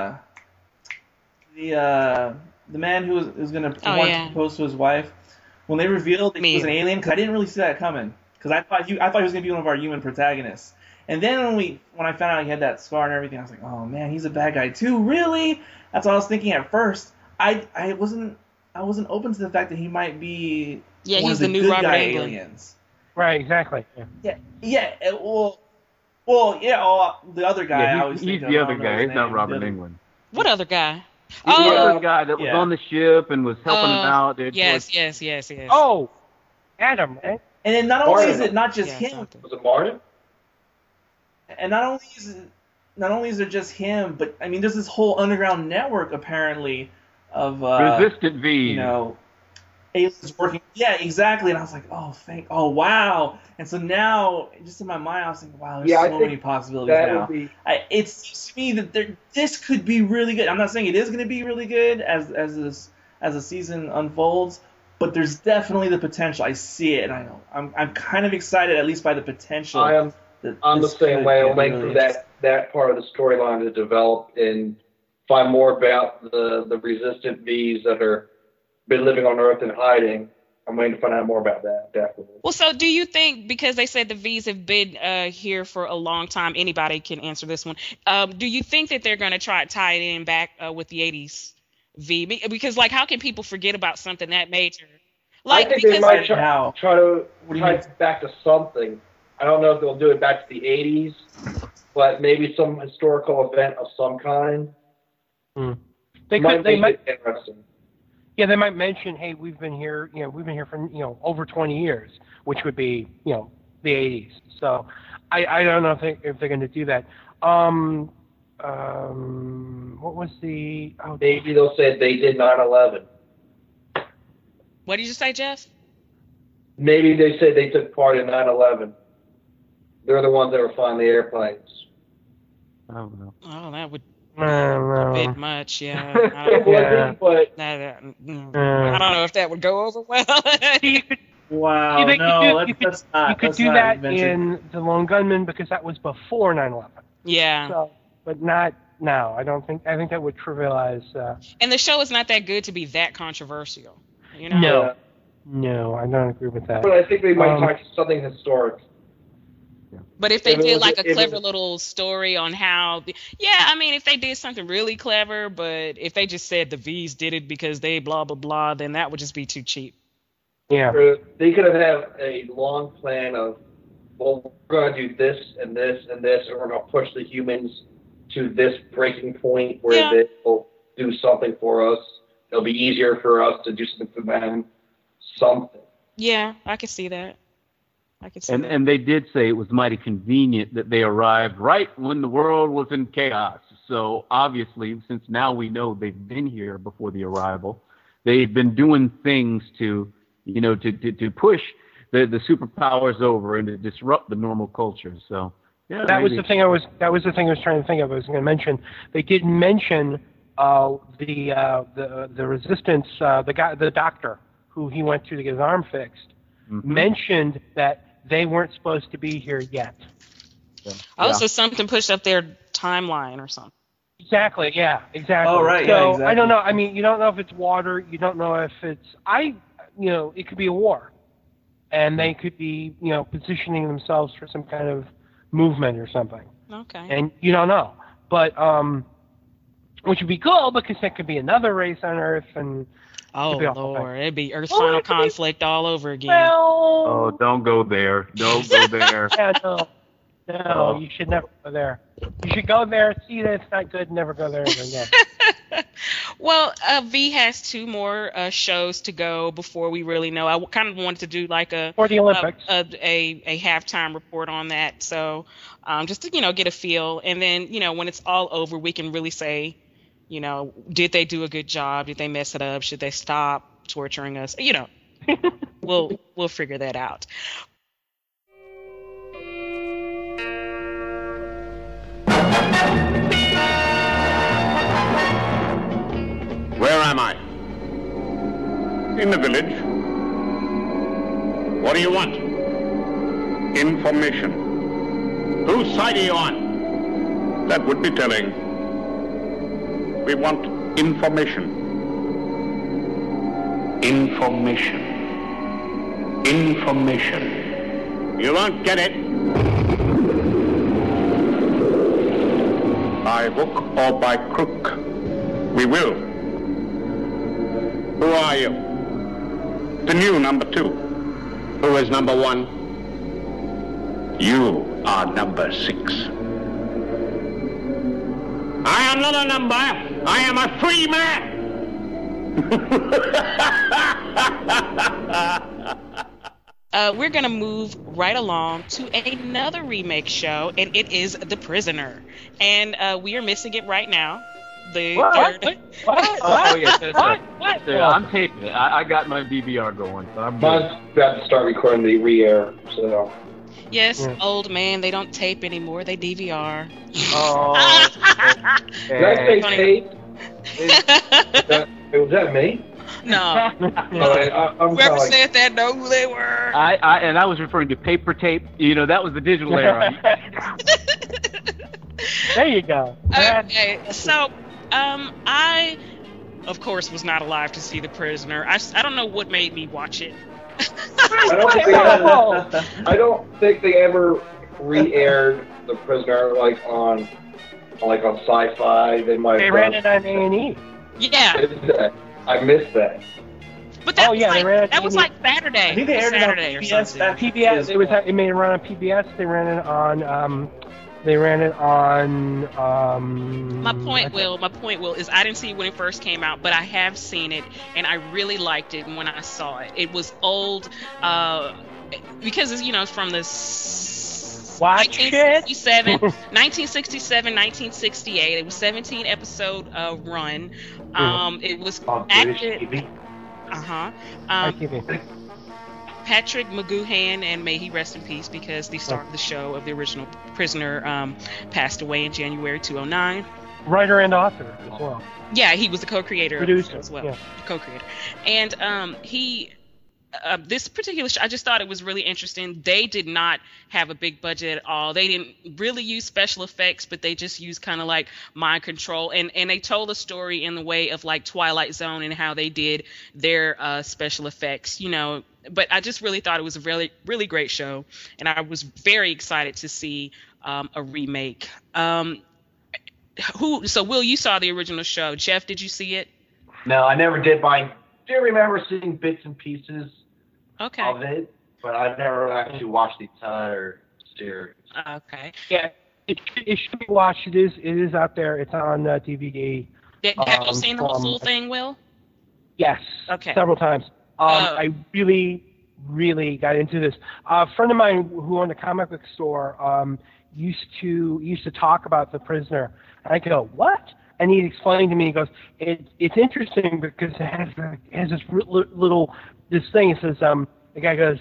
man who was going to propose to his wife, when they revealed that he was an alien, because I didn't really see that coming, because I thought he was going to be one of our human protagonists. And then when I found out he had that scar and everything, I was like, oh man, he's a bad guy too, really? That's what I was thinking at first. I wasn't open to the fact that he might be one of the new Robert Englund aliens. Right, exactly. Yeah. Well, the other guy. Yeah, he's the other guy. He's not Robert Englund. What other guy? The Oh, other guy that was yeah. on the ship and was helping him out. yes. Oh, Adam, right? And then not only is Martin. it not just Yeah, him, something. Was it Martin? and not only is it just him, but I mean, there's this whole underground network apparently of Resistant V. you know, aliens working. Yeah, exactly. And I was like, oh wow. And so now, just in my mind, I was thinking, wow, there's Yeah, I so think many possibilities That now. would be. It seems to me that this could be really good. I'm not saying it is going to be really good as the season unfolds, but there's definitely the potential. I see it, and I know I'm kind of excited, at least by the potential. I'm the same way. I'm waiting for really that part of the storyline to develop and find more about the resistant V's that are been living on Earth and hiding. I'm waiting to find out more about that, definitely. Well, so do you think, because they said the V's have been here for a long time, anybody can answer this one, do you think that they're going to try to tie it in back with the 80s V? Because, like, how can people forget about something that major? Like, I think they might try to What do you tie mean? it back to something. I don't know if they'll do it back to the 80s, but maybe some historical event of some kind. They might might. make it interesting. Yeah, they might mention, hey, we've been here for over 20 years, which would be the 80s. So I don't know if they're going to do that. What was the? Oh, Maybe they'll say they did 9/11. What did you say, Jeff? Maybe they say they took part in 9/11. They're the ones that were flying the airplanes. I don't know. Oh, that would no. be a bit much, yeah. It wasn't, but I don't know if that would go over well. Wow, you no, could that's not. you could that's do not that adventure. in The Lone Gunman because that was before 9/11. Yeah. So, but not now. I think that would trivialize. And the show is not that good to be that controversial. You know? No, I don't agree with that. But I think they might talk to something historic. But if they If it did was- like a if it clever was- little story on how, I mean, if they did something really clever, but if they just said the V's did it because they blah blah blah, then that would just be too cheap. Yeah. Or they could have had a long plan of, well, we're going to do this and this and this, and we're going to push the humans to this breaking point where they'll do something for us. It'll be easier for us to do something for them. Something. Yeah, I could see that. I could see that. And they did say it was mighty convenient that they arrived right when the world was in chaos. So obviously, since now we know they've been here before the arrival, they've been doing things to push the superpowers over and to disrupt the normal culture. So yeah, That was the thing I was trying to think of. I was going to mention. They did mention the resistance. The doctor who he went to get his arm fixed mentioned that they weren't supposed to be here yet. So something pushed up their timeline or something. Exactly. Yeah. Exactly. Oh, right. So Yeah, exactly. I don't know. I mean, you don't know if it's water. You don't know if it's it could be a war, and they could be positioning themselves for some kind of movement or something. Okay. And you don't know, but which would be cool because that could be another race on Earth and. Oh, It'd be awful. Lord. It'd be Earth's final conflict all over again. Well, Oh, don't go there. Don't go there. yeah, no, you should never go there. You should go there, see that it's not good, and never go there again. Well, V has 2 more shows to go before we really know. I kind of wanted to do like For the Olympics. a halftime report on that. So just to, get a feel. And then, when it's all over, we can really say, did they do a good job? Did they mess it up? Should they stop torturing us? We'll figure that out. Where am I? In the village. What do you want? Information. Whose side are you on? That would be telling. We want information. Information. Information. You won't get it. By hook or by crook. We will. Who are you? The new number 2. Who is number 1? You are number 6. I am not a number. I am a free man. We're going to move right along to another remake show, and it is The Prisoner. And we are missing it right now. The third. Oh, yes. What? I'm taping it. I got my DVR going. So I'm Mine's about to start recording the re-air, so. Yes, old man, they don't tape anymore. They DVR. Oh. Did I say tape? Was that me? No. Whoever said that know who they were. I was referring to paper tape. You know, that was the digital era. There you go. Okay, so I, of course, was not alive to see The Prisoner. I don't know what made me watch it. I don't think they ever re-aired The Prisoner on Sci-Fi. They ran it on A&E. Yeah. I missed that. But that was like Saturday. I think they aired Saturday it on or PBS. something. PBS. It made it run on PBS. They ran it on. My point, Will, is I didn't see it when it first came out, but I have seen it, and I really liked it when I saw it. It was old, because it's, it's from the 1967, 1968. It was 17 episode run. It was acted. Patrick McGoohan, and may he rest in peace, because the star of the show of the original Prisoner passed away in January 2009. Writer and author as well. Yeah, he was the co-creator Producer as well. Yeah. Co-creator. And he this particular show, I just thought it was really interesting. They did not have a big budget at all. They didn't really use special effects, but they just used kind of like mind control. And they told a story in the way of like Twilight Zone and how they did their special effects, But I just really thought it was a really, really great show. And I was very excited to see a remake. So Will, you saw the original show. Jeff, did you see it? No, I never did. But I do remember seeing bits and pieces of it, but I've never actually watched the entire series. Okay. Yeah, it should be watched. It is out there. It's on DVD. Have you seen the full thing, Will? Yes. Okay. Several times. I really, really got into this. A friend of mine who owned a comic book store used to talk about The Prisoner. And I go, what? And he explained to me, he goes, it's interesting because it has this this thing. It says, the guy goes,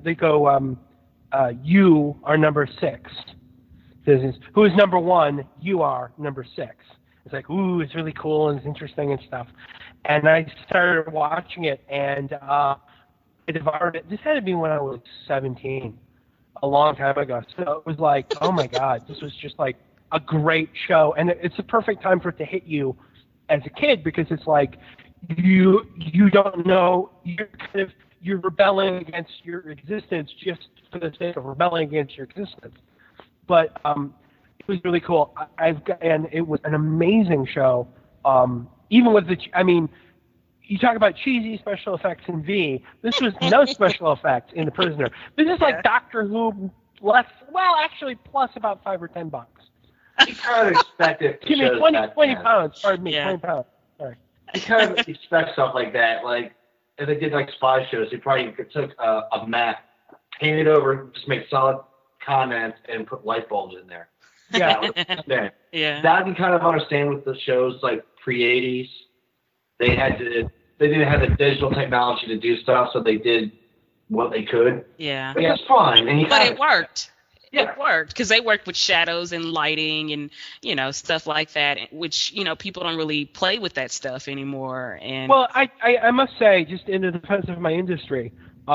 you are number 6. Says, who is number 1? You are number 6. It's like, ooh, it's really cool and it's interesting and stuff. And I started watching it, and I devoured it. This had to be when I was 17, a long time ago. So it was like, oh my God, this was just like a great show. And it's the perfect time for it to hit you as a kid, because it's like you don't know, you're rebelling against your existence just for the sake of rebelling against your existence. But it was really cool. And it was an amazing show. Even with you talk about cheesy special effects in V. This was no special effects in The Prisoner. This is like Doctor Who plus about $5 or $10. You kind of expect it to show 20 pounds. Pardon me, 20 pounds. Sorry. You kind of expect stuff like that. Like, if they did like spy shows, they probably took a map, painted over, just make solid comments, and put light bulbs in there. Yeah. Yeah. That I can kind of understand with the shows like pre-80s. They didn't have the digital technology to do stuff, so they did what they could. Yeah. But it's fine. But it worked. Yeah. It worked because they worked with shadows and lighting and stuff like that, which people don't really play with that stuff anymore. And well, I must say, just in the defense of my industry,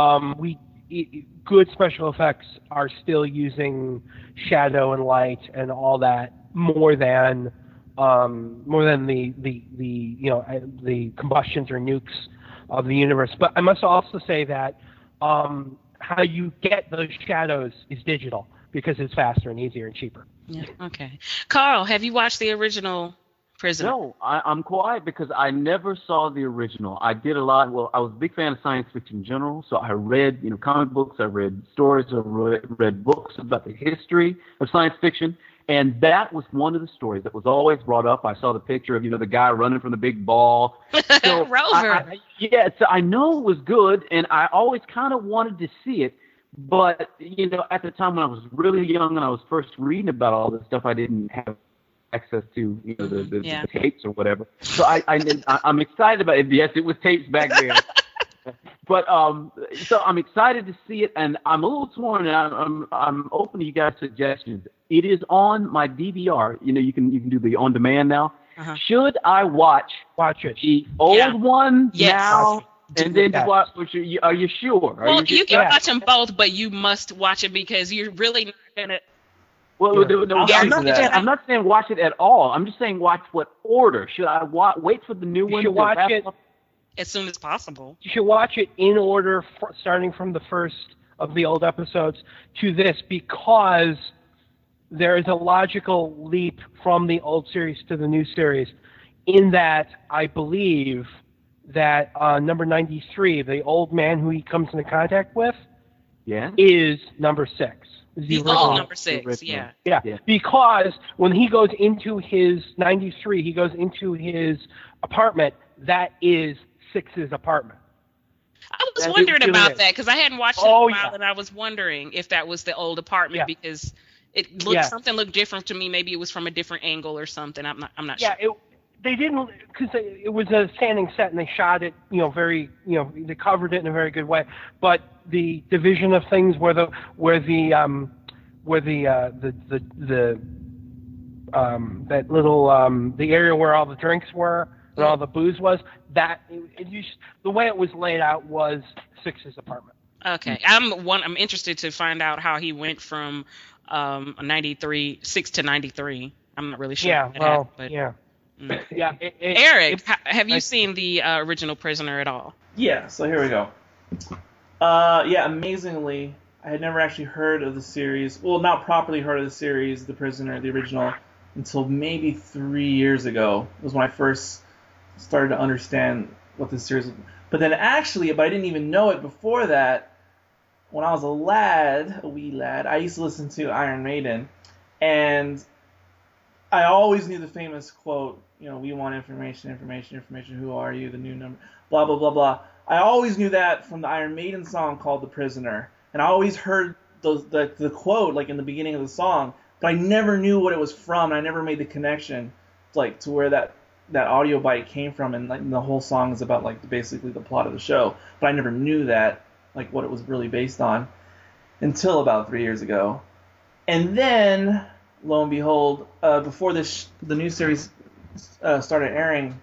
good special effects are still using shadow and light and all that more than the combustions or nukes of the universe. But I must also say that how you get those shadows is digital, because it's faster and easier and cheaper. Yeah. Okay. Carl, have you watched the original Prisoner? No, I'm quiet because I never saw the original. I did a lot. Well, I was a big fan of science fiction in general, so I read, comic books. I read stories. I read books about the history of science fiction. And that was one of the stories that was always brought up. I saw the picture of, the guy running from the big ball. So Rover. So I know it was good, and I always kind of wanted to see it. But, at the time when I was really young and I was first reading about all this stuff, I didn't have access to, the tapes or whatever. So I'm excited about it. Yes, it was tapes back then. But so I'm excited to see it, and I'm a little torn. And I'm open to you guys' suggestions. It is on my DVR. You can do the on demand now. Uh-huh. Should I watch it? The old one Yes. now, and then watch? Are you sure? Well, you can watch them both, but you must watch it because you're really not gonna. Well, I'm not saying watch it at all. I'm just saying watch what order. Should I wait for the new one? You should watch it as soon as possible. You should watch it in order, starting from the first of the old episodes to this, because there is a logical leap from the old series to the new series, in that I believe that number 93, the old man who he comes into contact with, is number 6. He's number 6, yeah. Because when he goes into his 93, he goes into his apartment, that is 6's apartment. I was wondering about that because I hadn't watched it in a while, and I was wondering if that was the old apartment because it looked something looked different to me. Maybe it was from a different angle or something. I'm not sure. Yeah, they didn't, because it was a standing set and they shot it, very, they covered it in a very good way. But the division of things where the area where all the drinks were and all the booze was, the way it was laid out was 6's apartment. Okay, I'm interested to find out how he went from 6 to 93. I'm not really sure. Eric, have you seen the original Prisoner at all? Yeah, so here we go. Amazingly, I had never actually heard of the series. Well, not properly heard of the series, The Prisoner, the original, until maybe 3 years ago. It was when I first started to understand what this series was. But then actually, but I didn't even know it before that, when I was a wee lad, I used to listen to Iron Maiden, and I always knew the famous quote, we want information, who are you, the new number, blah, blah, blah, blah. I always knew that from the Iron Maiden song called The Prisoner, and I always heard the quote, like, in the beginning of the song, but I never knew what it was from, and I never made the connection, like, to where that audio bite came from, and, like, the whole song is about, like, basically the plot of the show, but I never knew that, like, what it was really based on, until about 3 years ago. And then, lo and behold, before the new series started airing,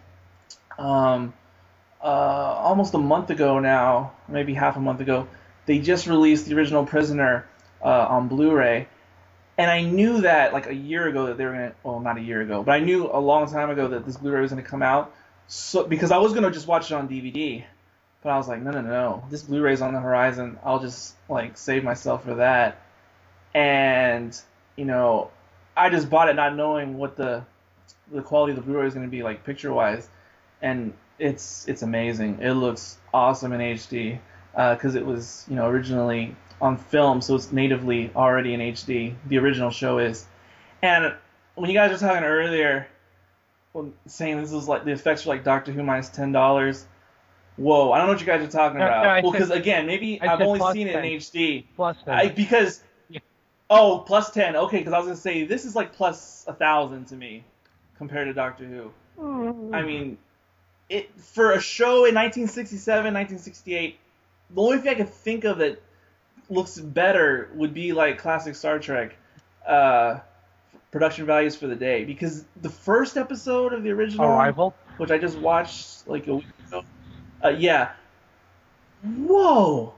almost a month ago now, maybe half a month ago, they just released the original Prisoner on Blu-ray. And I knew that, like, a year ago that they were going to, well, not a year ago, but I knew a long time ago that this Blu-ray was going to come out, because I was going to just watch it on DVD. But I was like, no, this Blu-ray's on the horizon. I'll just, like, save myself for that. And, I just bought it not knowing what the quality of the Blu-ray is going to be, like, picture-wise. And it's amazing. It looks awesome in HD, because it was, originally on film, so it's natively already in HD. The original show is. And when you guys were talking earlier, saying this was like the effects were like Doctor Who minus $10, whoa, I don't know what you guys are talking about. Well, because again, maybe I've only seen it in HD. Plus 10. Plus 10. Okay, because I was gonna say this is like plus 1,000 to me compared to Doctor Who. I mean, for a show in 1967, 1968, the only thing I could think of that looks better would be like classic Star Trek production values for the day, because the first episode of the original Arrival, which I just watched like a week ago, whoa,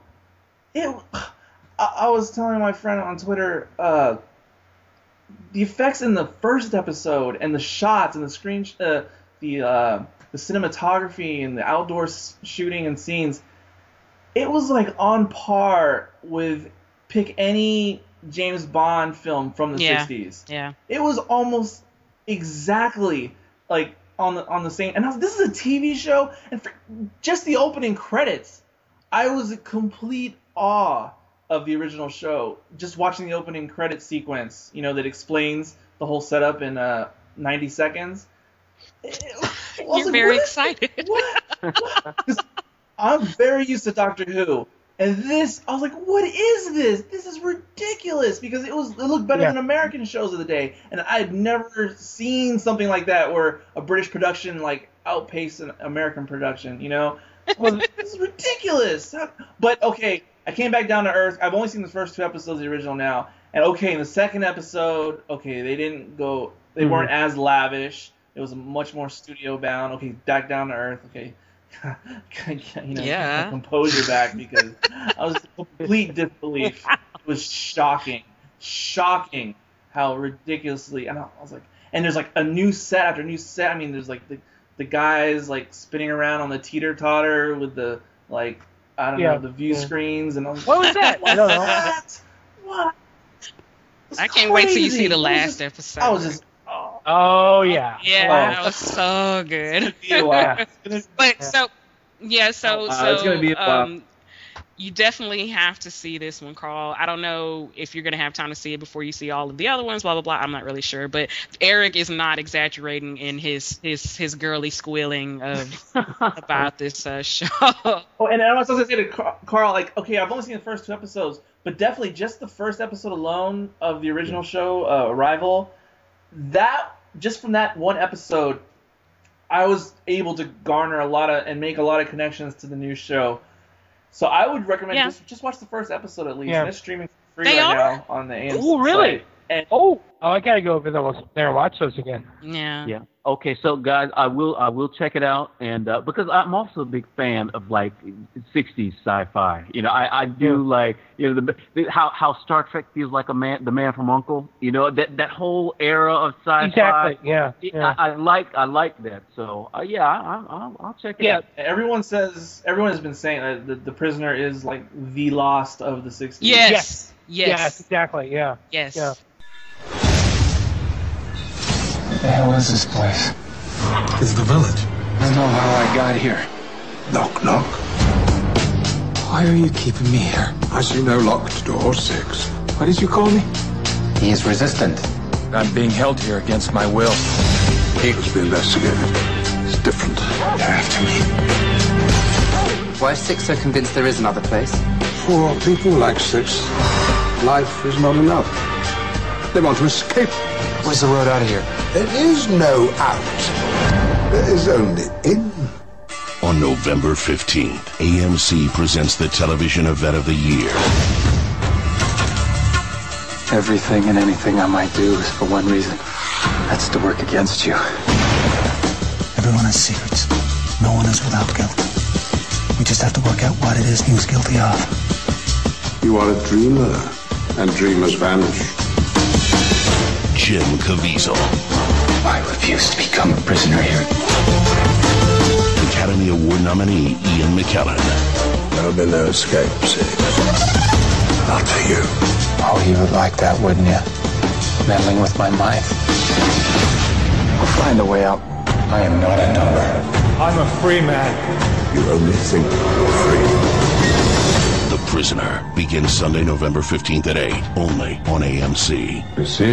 I was telling my friend on Twitter, the effects in the first episode and the shots and the screen, the cinematography and the outdoor shooting and scenes, it was like on par with pick any James Bond film from the 60s. Yeah. It was almost exactly like on the same. And this is a TV show, and for just the opening credits, I was in complete awe of the original show. Just watching the opening credit sequence, that explains the whole setup in 90 seconds. You're very excited. What? I'm very used to Doctor Who, and this, I was like, what is this? This is ridiculous, because it looked better than American shows of the day, and I had never seen something like that where a British production like outpaced an American production. You know, well, this is ridiculous. But okay, I came back down to earth. I've only seen the first 2 episodes of the original now, and okay, in the second episode, okay, they weren't as lavish. It was much more studio bound. Okay, back down to earth. Okay. Get my composure back, because I was in complete disbelief. It was shocking how ridiculously. And I was like, and there's like a new set after new set. I mean, there's like the guys like spinning around on the teeter totter with the like I don't know the view screens, and I was what was that? I don't know. What? I can't wait till you see the last episode. I was just. Oh yeah. Yeah, that was so good. But so it's gonna be you definitely have to see this one, Carl. I don't know if you're gonna have time to see it before you see all of the other ones, blah blah blah. I'm not really sure, but Eric is not exaggerating in his girly squealing about this show. Oh, and I was gonna say to Carl, like, okay, I've only seen the first 2 episodes, but definitely just the first episode alone of the original show, Arrival. That just from that one episode, I was able to garner and make a lot of connections to the new show. So I would recommend just watch the first episode at least. And it's streaming for free now on the AMC. Oh, really? Site. And I gotta go over there and watch those again. Yeah. Okay, so guys, I will check it out, and because I'm also a big fan of like 60s sci-fi. You know, I do like how Star Trek feels like the man from U.N.C.L.E. You know, that whole era of sci-fi. Exactly. Yeah. I like that. So I'll check it out. Everyone has been saying that the Prisoner is like the Lost of the 60s. Yes. Exactly. Yeah. Yes. Yeah. What the hell is this place? It's the village. I don't know how I got here. Knock, knock. Why are you keeping me here? I see no locked door. 6. What did you call me? He is resistant. I'm being held here against my will. He must be investigated. It's different. They're after me. Why is 6 so convinced there is another place? For people like 6, life is not enough. They want to escape. Where's the road out of here? There is no out. There is only in. On November 15th, AMC presents the television event of the year. Everything and anything I might do is for one reason. That's to work against you. Everyone has secrets. No one is without guilt. We just have to work out what it is he was guilty of. You are a dreamer, and dreamers vanish. Jim Caviezel. I refuse to become a prisoner here. Academy Award nominee Ian McKellen. There'll be no escape, see. Not for you. Oh, you would like that, wouldn't you? Meddling with my mind. I'll find a way out. I am not a number. I'm a free man. You only think you're free. The Prisoner begins Sunday, November 15th at 8, only on AMC.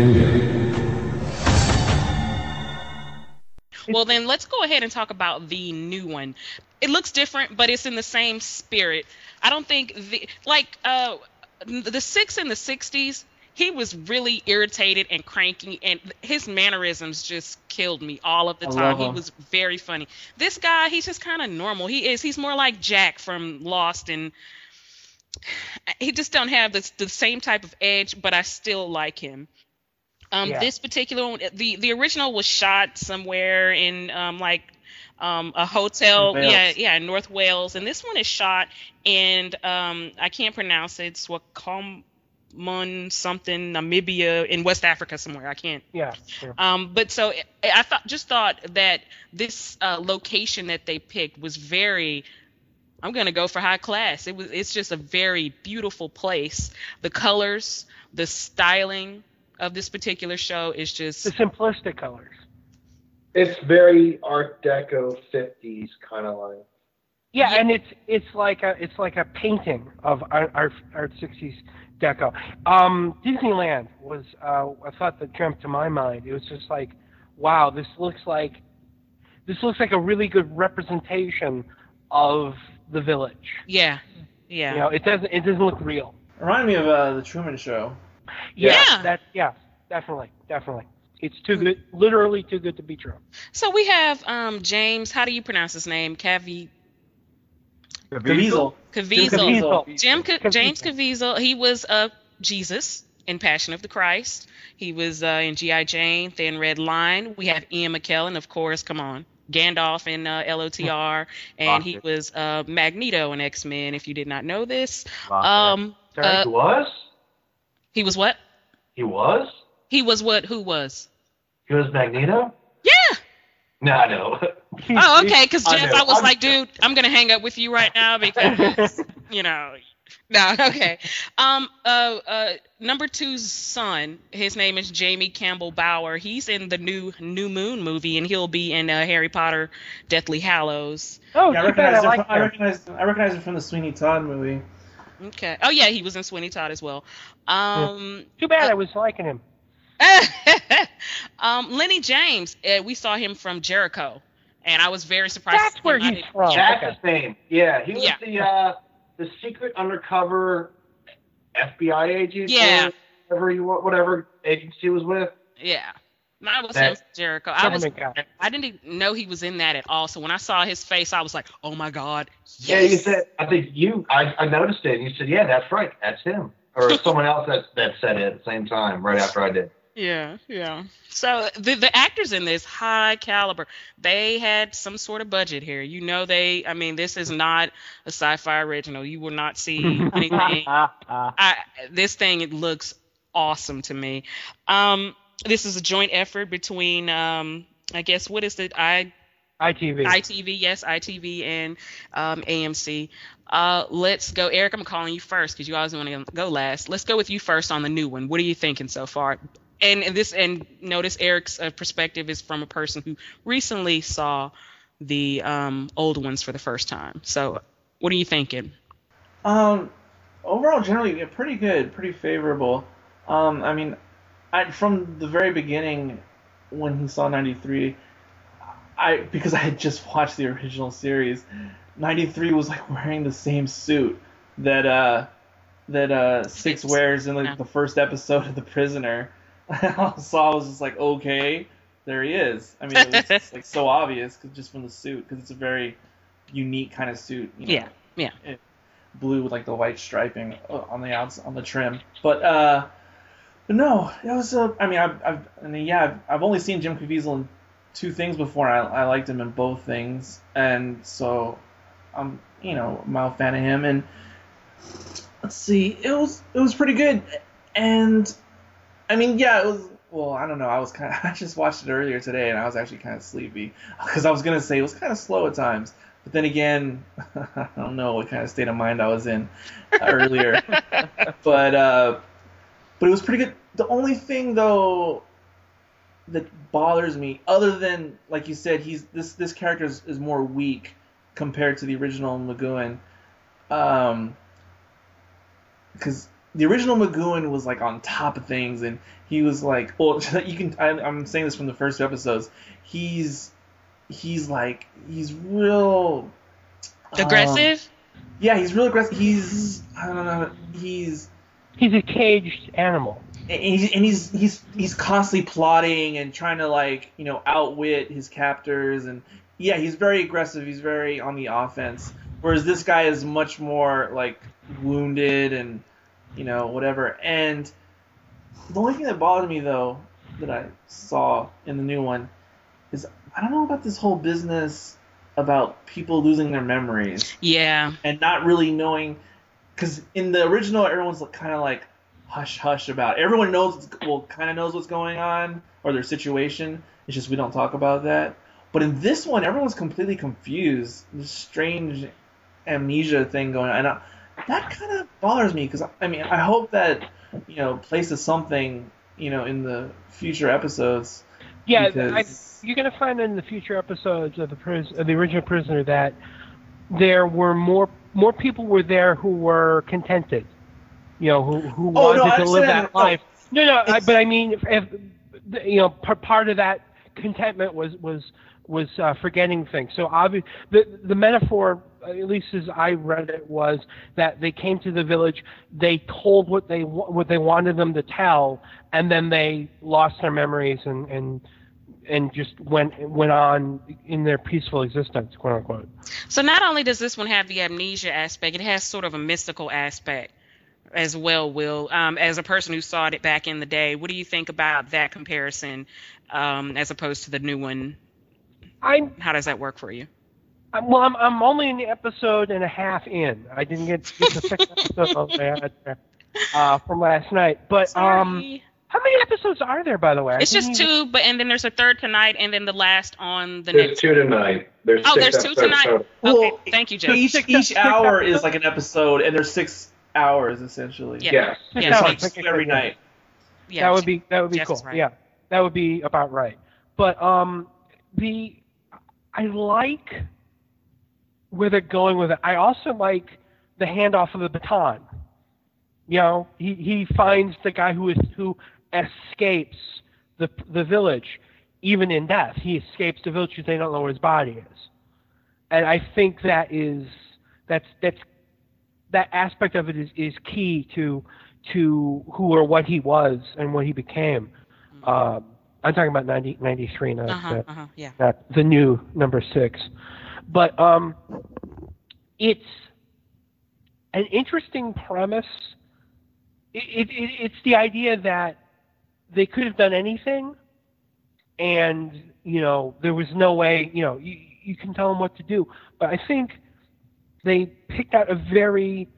Well, then let's go ahead and talk about the new one. It looks different, but it's in the same spirit. I don't think the 6 in the 60s, he was really irritated and cranky, and his mannerisms just killed me all of the time. He was very funny. This guy, he's just kind of normal. He's more like Jack from Lost, and he just don't have the same type of edge, but I still like him. This particular one, the original was shot somewhere in a hotel, in North Wales, and this one is shot in I can't pronounce it, Swakopmund something, Namibia, in West Africa somewhere. I can't. Yeah. Sure. But so I thought that this location that they picked was very. I'm gonna go for high class. It's just a very beautiful place. The colors, the styling of this particular show is just the simplistic colors. It's very Art Deco 50s kind of like. Yeah, and it's like a painting of our 60s deco. Disneyland was a thought that jumped to my mind. It was just like, wow, this looks like a really good representation of the village. Yeah. It doesn't look real. Remind me of the Truman Show. Yeah. Definitely. It's too good, literally too good to be true. So we have James. How do you pronounce his name? Caviezel. Caviezel. James Caviezel. He was Jesus in Passion of the Christ. He was in G.I. Jane, Thin Red Line. We have Ian McKellen, of course. Come on. Gandalf in LOTR, and he was Magneto in X-Men, if you did not know this. He was? He was what? He was? He was what? Who was? He was Magneto? Yeah! No, I know. Oh, okay, because Jeff, I was like, dude, I'm going to hang up with you right now because, No, okay. Number 2's son, his name is Jamie Campbell Bower. He's in the new Moon movie, and he'll be in Harry Potter Deathly Hallows. Oh, yeah, I recognize him from the Sweeney Todd movie. Okay. Oh, yeah, he was in Sweeney Todd as well. Too bad I was liking him. Lenny James, we saw him from Jericho, and I was very surprised. That's where he's from. That's his name. Yeah, he was the secret undercover FBI agent. Yeah. Whatever agency he was with. Yeah. That was him from Jericho. I didn't know he was in that at all. So when I saw his face, I was like, "Oh my God!" Yes. Yeah, you said. I noticed it. You said, "Yeah, that's right. That's him." Or someone else that said it at the same time, right after I did. Yeah. So the actors in this, high caliber. They had some sort of budget here. This is not a sci-fi original. You will not see anything. This thing, it looks awesome to me. This is a joint effort between, I guess, what is it? ITV. ITV, yes, ITV and AMC. Let's go. Eric, I'm calling you first because you always want to go last. Let's go with you first on the new one. What are you thinking so far? And notice Eric's perspective is from a person who recently saw the old ones for the first time. So what are you thinking? Overall, generally, pretty good, pretty favorable. From the very beginning, when he saw 93, because I had just watched the original series, 93 was like wearing the same suit that Six wears in the first episode of The Prisoner. So I was just like, okay, there he is. It was like so obvious just from the suit, because it's a very unique kind of suit. Yeah. Blue with like the white striping on the trim, but no, it was I've only seen Jim Caviezel in 2 things before. I liked him in both things, and so I'm a fan of him. And let's see, it was pretty good. And it was. Well, I don't know. I just watched it earlier today, and I was actually kind of sleepy because I was gonna say it was kind of slow at times. But then again, I don't know what kind of state of mind I was in earlier. But it was pretty good. The only thing though that bothers me, other than like you said, this character is more weak compared to the original McGoohan, because the original McGoohan was like on top of things, and he was like, well, I'm saying this from the first 2 episodes. He's real aggressive. Yeah, he's real aggressive. I don't know. He's a caged animal. And he's constantly plotting and trying to outwit his captors, and yeah, he's very aggressive. He's very on the offense. Whereas this guy is much more like wounded and whatever. And the only thing that bothered me though that I saw in the new one is I don't know about this whole business about people losing their memories. Yeah. And not really knowing, because in the original everyone's kind of like hush hush about it. Everyone kind of knows what's going on or their situation. It's just we don't talk about that. But in this one, everyone's completely confused. This strange amnesia thing going on. And that kind of bothers me because I hope that places something in the future episodes. Yeah, you're gonna find in the future episodes of the original Prisoner that there were more people were there who were contented, who wanted to live that life. But I mean, part of that contentment was forgetting things. So obviously, the metaphor, at least as I read it, was that they came to the village, they told what they wanted them to tell, and then they lost their memories and just went on in their peaceful existence, quote unquote. So not only does this one have the amnesia aspect, it has sort of a mystical aspect as well, Will. As a person who saw it back in the day, what do you think about that comparison as opposed to the new one? How does that work for you? I'm only an episode and a half in. I didn't get the 6th episode from last night. But how many episodes are there, by the way? It's just 2, and then there's a 3rd tonight, and then the last on the There's next. 2 tonight. There's 2 tonight. Okay, thank you, Jeff. Each hour is like an episode, and there's 6 hours essentially. Yeah. It's like every night. Yeah, that would be Jeff cool. is right. Yeah, that would be about right. But I like where they're going with it. I also like the handoff of the baton. He finds the guy who escapes the village, even in death. He escapes the village because they don't know where his body is. And I think that aspect of it is key to who or what he was and what he became. I'm talking about 93, not the new number 6. But it's an interesting premise. It's the idea that they could have done anything, and there was no way. You can tell them what to do. But I think they picked out a very,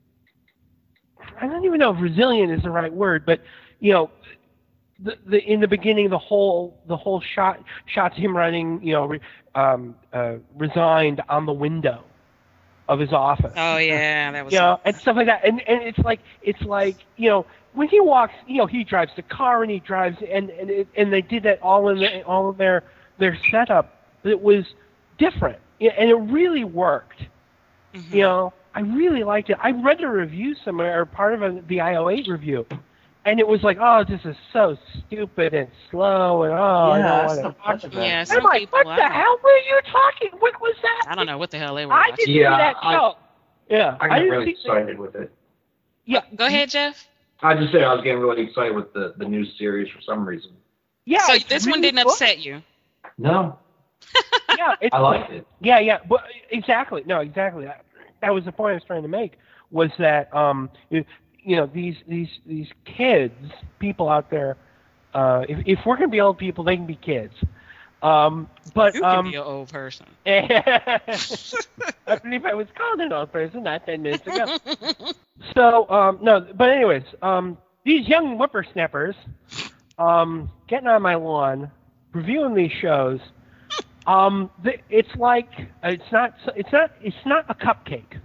I don't even know if resilient is the right word, but in the beginning, the whole shots him running, resigned on the window of his office. Oh yeah, that was. And stuff like that, and it's like when he walks, he drives the car and he drives, and they did that all in their setup. It was different, and it really worked. Mm-hmm. I really liked it. I read a review somewhere, or part of the IO8 review. And it was like, oh, this is so stupid and slow, and Yeah, I'm like, what the hell were you talking? What was that? I don't know what the hell they were I watching. didn't see that show. I got really excited with it. Yeah. Go ahead, Jeff. I just said I was getting really excited with the new series for some reason. Yeah. So this one didn't upset you? No. Yeah. I liked it. Yeah. But exactly. No, exactly. That was the point I was trying to make. Was that these kids, people out there, if we're gonna be old people, they can be kids. But you can be an old person. I believe I was called an old person not 10 minutes ago. So no, but anyways, these young whippersnappers, getting on my lawn, reviewing these shows. It's like it's not a cupcake.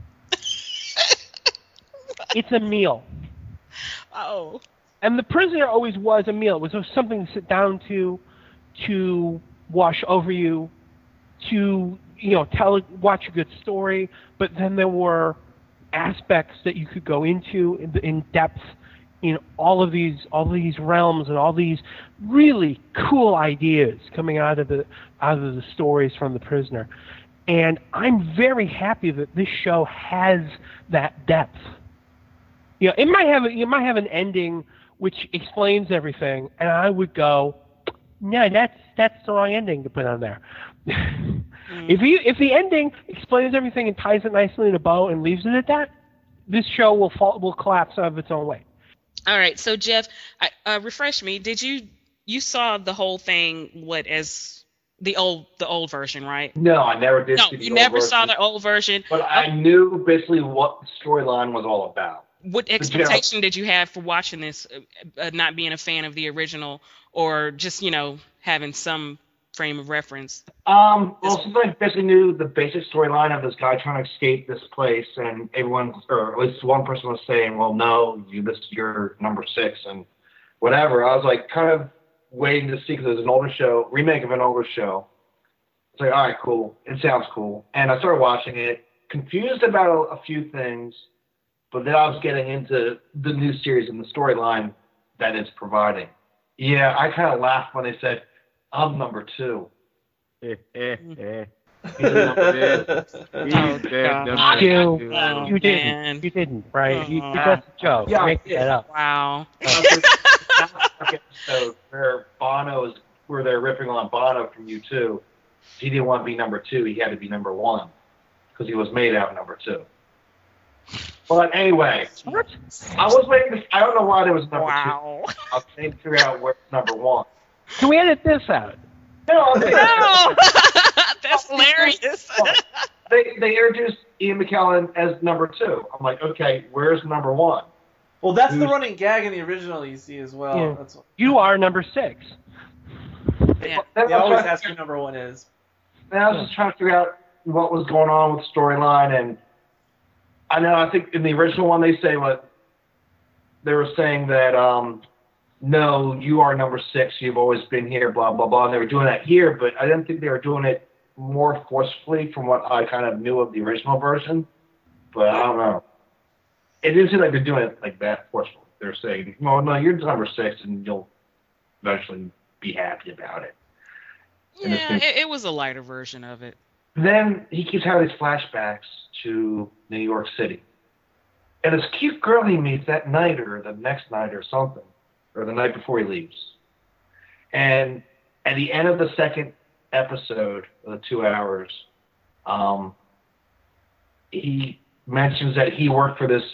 It's a meal. Oh. And The Prisoner always was a meal. It was something to sit down to wash over you, to watch a good story. But then there were aspects that you could go into in depth in all of these realms and all these really cool ideas coming out of the stories from The Prisoner. And I'm very happy that this show has that depth. It might have an ending which explains everything, and I would go, no, that's the wrong ending to put on there. If the ending explains everything and ties it nicely in a bow and leaves it at that, this show will collapse out of its own weight. All right, so Jeff, refresh me. Did you saw the whole thing as the old version, right? No, I never did. No, see the you old never version, saw the old version. But I knew basically what the storyline was all about. What expectation did you have for watching this, not being a fan of the original, or just, having some frame of reference? Well, since I basically knew the basic storyline of this guy trying to escape this place, and everyone, or at least one person was saying, well, no, this is your number 6, and whatever. I was like kind of waiting to see, because it was an older show, remake of an older show. It's like, all right, cool. It sounds cool. And I started watching it, confused about a few things, but then I was getting into the new series and the storyline that it's providing. Yeah, I kind of laughed when they said, I'm number 2. You You didn't, right? You that's a joke. Yeah, Make that up. Wow. So where where they're ripping on Bono from U2, he didn't want to be number 2. He had to be number 1 because he was made out number 2. But anyway, I was waiting. I don't know why there was number 2. I was trying to figure out where's number 1. Can we edit this out? No, that's hilarious. They introduced Ian McKellen as number 2. I'm like, okay, where's number 1? Well, that's the running gag in the original you see as well. Yeah. That's what, you are number 6. Yeah. They always ask who number 1 is. And I was just trying to figure out what was going on with the storyline, and I think in the original one they were saying that no, you are number 6, you've always been here, blah blah blah, and they were doing that here, but I didn't think they were doing it more forcefully from what I kind of knew of the original version. But I don't know. It didn't seem like they're doing it like that forcefully. They're saying, well, no, you're number 6, and you'll eventually be happy about it. Yeah, it was a lighter version of it. Then he keeps having these flashbacks to New York City. And this cute girl he meets that night or the next night or something, or the night before he leaves. And at the end of the second episode of the 2 hours, he mentions that he worked for this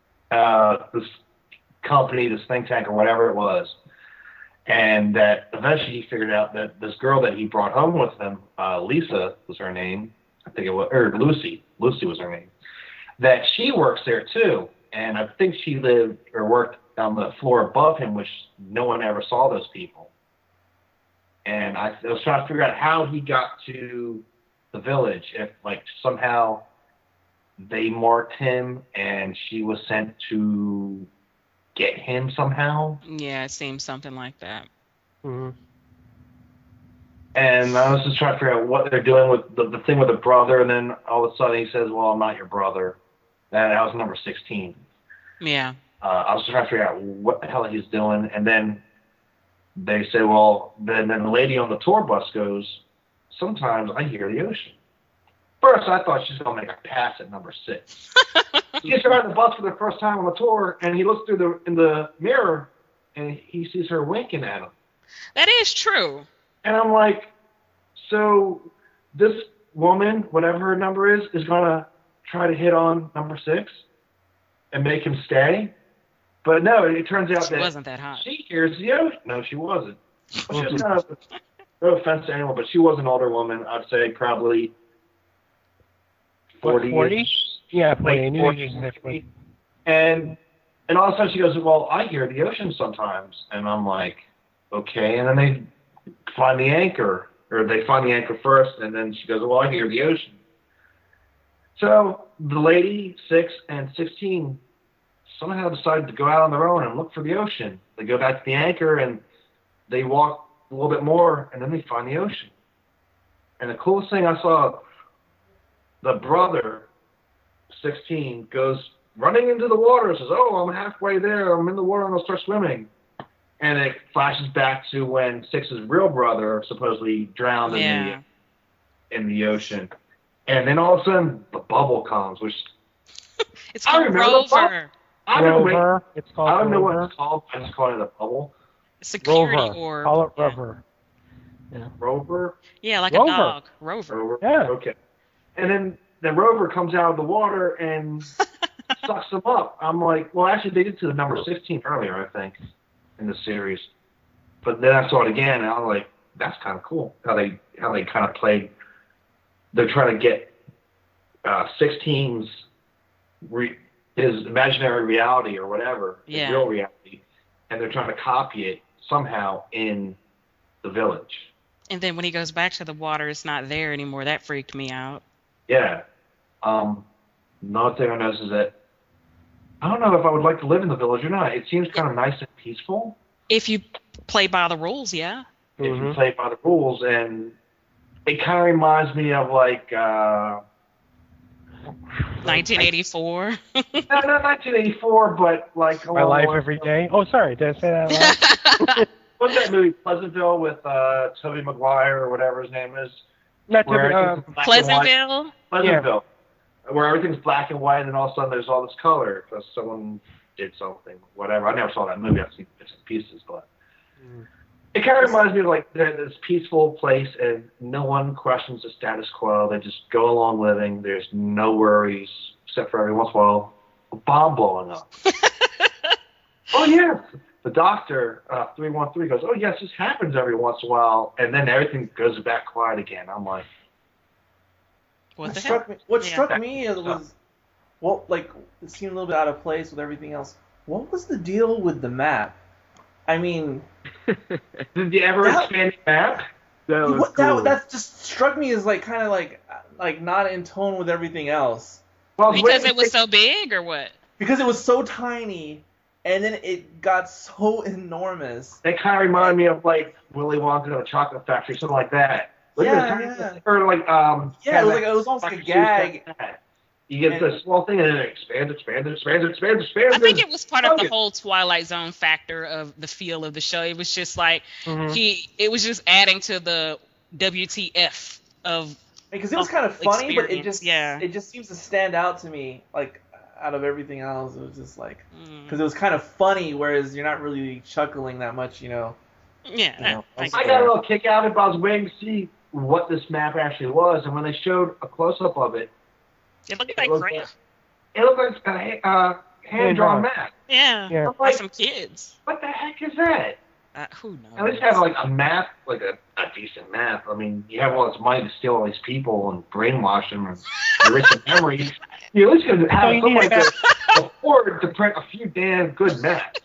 company, this think tank or whatever it was, and that eventually he figured out that this girl that he brought home with him, Lisa was her name, I think it was, or Lucy was her name, that she works there too, and I think she lived or worked on the floor above him, which no one ever saw those people. And I was trying to figure out how he got to the village, if like somehow they marked him and she was sent to get him somehow. Yeah, it seems something like that. Mm-hmm. And I was just trying to figure out what they're doing with the thing with the brother, and then all of a sudden he says, well, I'm not your brother. And that was number 16. Yeah. I was trying to figure out what the hell he's doing, and then they say, well, then the lady on the tour bus goes, sometimes I hear the ocean. First, I thought she's going to make a pass at number 6. He gets her on the bus for the first time on the tour, and he looks through in the mirror, and he sees her winking at him. That is true. And I'm like, so this woman, whatever her number is going to try to hit on number 6 and make him stay? But no, it turns out that wasn't that hot. She hears the ocean. No, she wasn't. She was kind of, no offense to anyone, but she was an older woman. I'd say probably 40. 40? Yeah, 40. 40. And all of a sudden she goes, well, I hear the ocean sometimes. And I'm like, okay. And then they find the anchor, or they find the anchor first, and then she goes, well, I hear the ocean. So the lady, 6 and 16, somehow decided to go out on their own and look for the ocean. They go back to the anchor, and they walk a little bit more, and then they find the ocean. And the coolest thing I saw, the brother, 16, goes running into the water and says, oh, I'm halfway there. I'm in the water. I'm going to start swimming. And it flashes back to when 6's real brother supposedly drowned in the ocean. And then all of a sudden, the bubble comes, which it's called Rover. Rover. It's called I don't know Rover. what it's called. I just call it a bubble. Security Rover. orb. Call it Rover. Yeah. Rover? Yeah, like Rover. a dog. Rover. Yeah. Okay. And then the rover comes out of the water and sucks them up. I'm like, well, actually, they did to the number 16 earlier, I think, in the series. But then I saw it again, and I was like, that's kind of cool. How they kind of played. They're trying to get 16's his imaginary reality or whatever, his real reality, and they're trying to copy it somehow in the village. And then when he goes back to the water, it's not there anymore. That freaked me out. Yeah. Another thing I noticed is that I don't know if I would like to live in the village or not. It seems kind of nice and peaceful. If you play by the rules, yeah. If you play by the rules, and It kind of reminds me of like 1984. no, not 1984, but like My Life Every Day. Oh, sorry, did I say that out loud? What's that movie, Pleasantville, with Tobey Maguire or whatever his name is? Not Where Tobey, everything's black and Pleasantville? white. Pleasantville. Where everything's black and white, and all of a sudden there's all this color because someone did something, whatever. I never saw that movie. I've seen bits and pieces, but it kind of reminds me of like this peaceful place, and no one questions the status quo. They just go along living. There's no worries, except for every once in a while a bomb blowing up. Oh yes. The doctor, 313, goes, oh, yes, this happens every once in a while, and then everything goes back quiet again. I'm like, what struck me was, well, like, it seemed a little bit out of place with everything else. What was the deal with the map? I mean... Did you ever expand the map? That just struck me as, like, kind of like not in tone with everything else. Well, because it was so big, or what? Because it was so tiny... And then it got so enormous. It kind of reminded me of like Willy Wonka and the Chocolate Factory, something like that. Yeah. Or like it was almost like a gag. You get this small thing and then it expands. I think it was part of the whole Twilight Zone factor of the feel of the show. It was just like it was just adding to the WTF of. Because it was kind of funny, but it just seems to stand out to me like. Out of everything else, it was just like because it was kind of funny, whereas you're not really chuckling that much, you know. Yeah, I got a little kick out of it, but I was waiting to see what this map actually was, and when they showed a close up of it, it looked like crap. It looked like a hand-drawn map. Yeah. Like some kids. What the heck is that? Who knows? At least have like a map, like a decent map. I mean, you have all this money to steal all these people and brainwash them and erase their memories. You're at least going to have someone to afford to print a few damn good maps.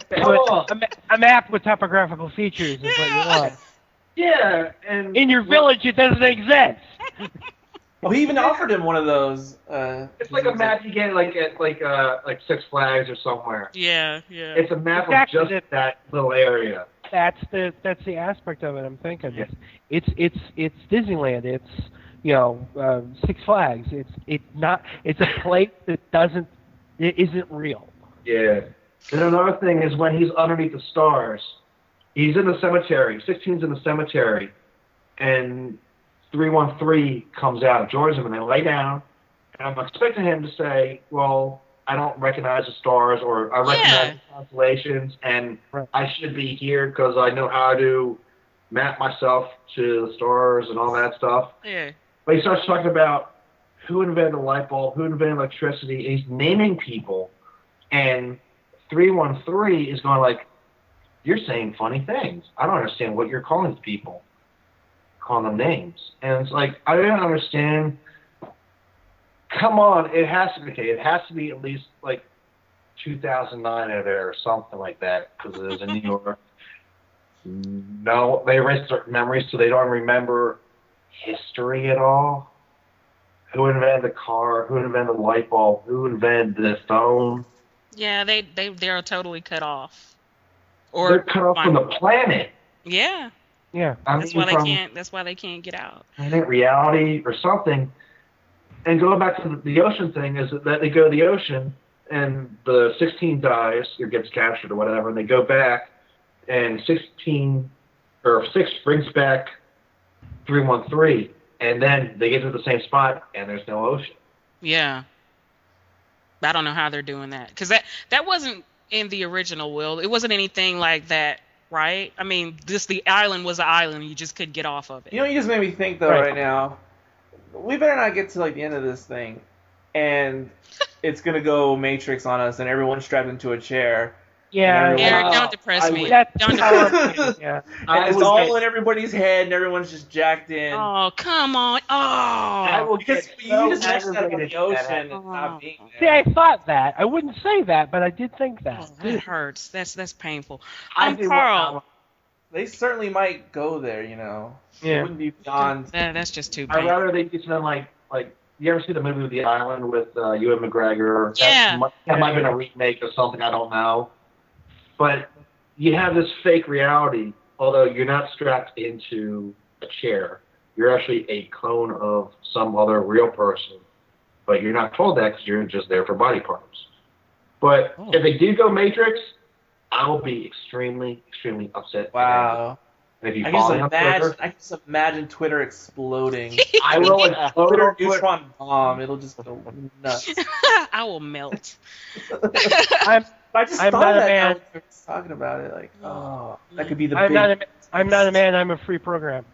A map with topographical features is what you want. Yeah, and in your village it doesn't exist. Well, he even offered him one of those. It's like a map you get like at like Six Flags or somewhere. Yeah. It's a map of just that little area. That's the aspect of it I'm thinking. Yeah. It's Disneyland. It's Six Flags. It's a place that isn't real. Yeah. And another thing is when he's underneath the stars, he's in the cemetery. 16's in the cemetery, and 313 comes out and joins him, and they lay down. And I'm expecting him to say, well, I don't recognize the stars, or I recognize the constellations, and I should be here because I know how to map myself to the stars and all that stuff. Yeah. But he starts talking about who invented the light bulb, who invented electricity, and he's naming people. And 313 is going like, you're saying funny things. I don't understand what you're calling people. Calling them names. And it's like, I don't understand. Come on, it has to be okay. It has to be at least like 2009 or there or something like that because it was in New York. No, they erased their memories so they don't remember history at all. Who invented the car? Who invented the light bulb? Who invented the phone? Yeah, they're totally cut off. Or they're cut off from the planet. Yeah. Yeah. That's why they can't get out. I think reality or something. And going back to the ocean thing is that they go to the ocean and the 16 dies or gets captured or whatever, and they go back and 6 brings back 313, and then they get to the same spot and there's no ocean. Yeah. I don't know how they're doing that because that wasn't in the original will. It wasn't anything like that, right? I mean, the island was an island. You just couldn't get off of it. You know, you just made me think though right now. We better not get to like the end of this thing, and it's gonna go Matrix on us, and everyone's strapped into a chair. Yeah, Eric, don't depress me. Don't depress me. It's all in everybody's head, and everyone's just jacked in. Oh, come on! Because you just mentioned that about the ocean and not being there. See, I thought that. I wouldn't say that, but I did think that. That hurts. That's painful. Carl. They certainly might go there, you know. Yeah. It wouldn't be beyond. That's just too I'd bad. rather they get to them like you ever see the movie The Island with Ewan McGregor? Yeah. That might have been a remake or something, I don't know. But you have this fake reality, although you're not strapped into a chair. you're actually a clone of some other real person, but you're not told that because you're just there for body parts. But if they do go Matrix, I will be extremely, extremely upset. Wow. And if you I follow me on Twitter, can just imagine Twitter exploding. I will explode Twitter on Twitter. neutron bomb. It'll just go nuts. I will melt. I just I'm thought not a that man. now when we were talking about it. Like, oh, that could be the I'm big. not a man. I'm a free program.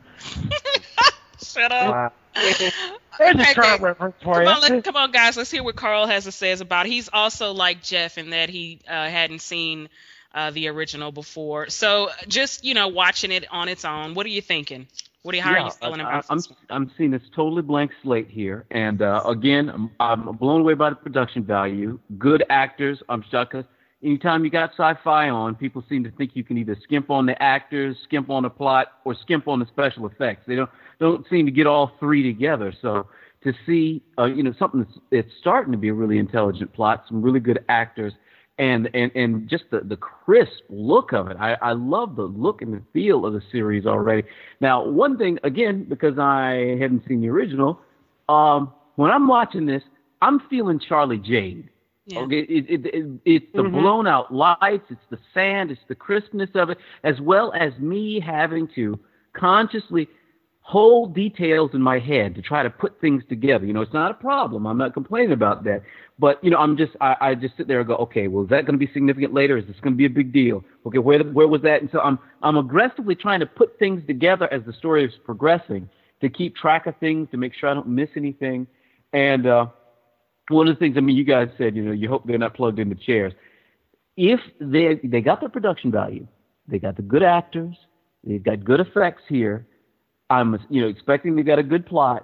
Shut up. Wow. There's a Okay, strong reference for you. Come on, guys. Let's hear what Carl has to say about it. He's also like Jeff in that he hadn't seen the original before. So just, watching it on its own, what are you thinking? How are you feeling about this? I'm seeing this totally blank slate here, and again, I'm blown away by the production value. Good actors. I'm shocked. Anytime you got sci-fi on, people seem to think you can either skimp on the actors, skimp on the plot, or skimp on the special effects. They don't seem to get all three together. So to see, something that's starting to be a really intelligent plot, some really good actors, and just the crisp look of it. I love the look and the feel of the series already. Now, one thing, again, because I hadn't seen the original, when I'm watching this, I'm feeling Charlie Jade. Yeah. Okay, it's the blown out lights, it's the sand, it's the crispness of it, as well as me having to consciously hold details in my head to try to put things together. It's not a problem. I'm not complaining about that. But, I just sit there and go, okay, well, is that going to be significant later? Is this going to be a big deal? Okay, where was that? And so I'm aggressively trying to put things together as the story is progressing to keep track of things, to make sure I don't miss anything. And, one of the things, you guys said, you hope they're not plugged into chairs. If they got the production value, they got the good actors, they've got good effects here, I'm, expecting they got a good plot,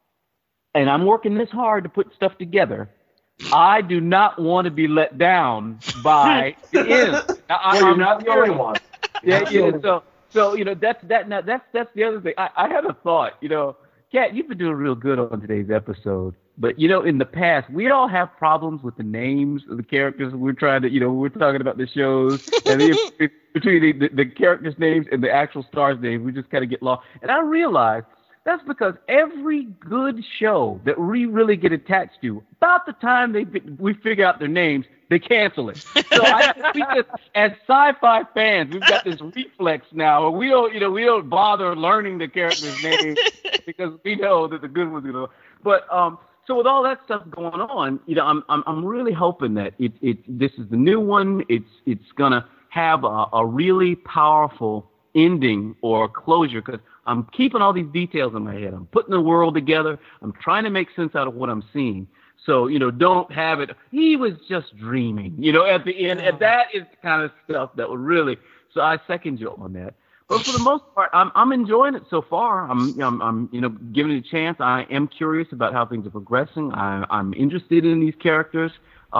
and I'm working this hard to put stuff together, I do not want to be let down by the end. You're not the only one. Yeah. So that's the other thing. I had a thought. Kat, you've been doing real good on today's episode. But, in the past, we all have problems with the names of the characters. We're trying to, we're talking about the shows. And between the characters' names and the actual stars' names, we just kind of get lost. And I realized that's because every good show that we really get attached to, about the time we figure out their names, they cancel it. So we just, as sci-fi fans, we've got this reflex now. We don't bother learning the characters' names because we know that the good ones are going to. But so with all that stuff going on, I'm really hoping that this is the new one. It's gonna have a really powerful ending or closure, because I'm keeping all these details in my head. I'm putting the world together. I'm trying to make sense out of what I'm seeing. So, don't have it. He was just dreaming, at the end. And that is the kind of stuff that would really. So I second you on that. But for the most part, I'm enjoying it so far. I'm giving it a chance. I am curious about how things are progressing. I'm interested in these characters.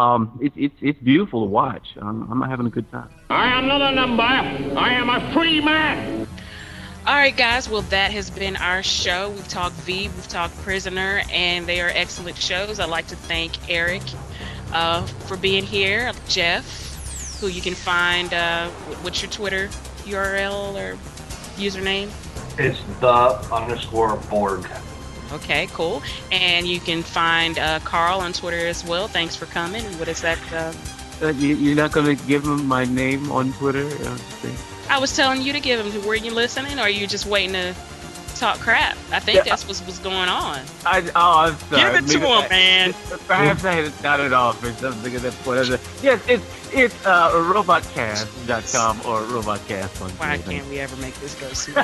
It's beautiful to watch. I'm having a good time. I am not a number. I am a free man. All right, guys. Well, that has been our show. We've talked V, we've talked Prisoner, and they are excellent shows. I'd like to thank Eric for being here. Jeff, who you can find. What's your Twitter URL or username? It's _Borg. Okay, cool. And you can find Carl on Twitter as well. Thanks for coming. What is that? You're not going to give him my name on Twitter? I was telling you to give him. Were you listening, or are you just waiting to talk crap? I think that's what's going on. I'm sorry. Give it to him, man. Perhaps I had got it off or something at that point. Yes, it's robotcast.com or robotcast on Twitter. Why can't we ever make this go smooth?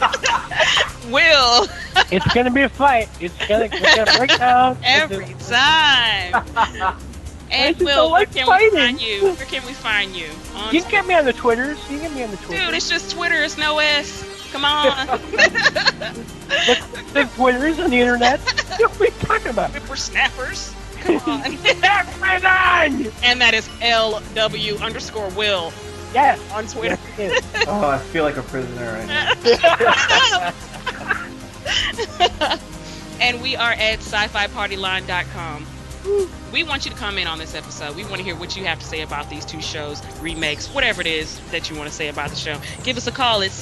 Will. It's going to be a fight. It's going to break down. Every time. And Will, where can we find you? Where can we find you? You can get me on the Twitters. Dude, it's just Twitter. It's no S. Come on. The Twitters on the internet. What are you talking about? Whippersnappers. Come on. And that is LW_Will. Yes. On Twitter. Yes, oh, I feel like a prisoner right now. And we are at sci-fipartyline.com. We want you to comment on this episode. We want to hear what you have to say about these two shows, remakes, whatever it is that you want to say about the show. Give us a call at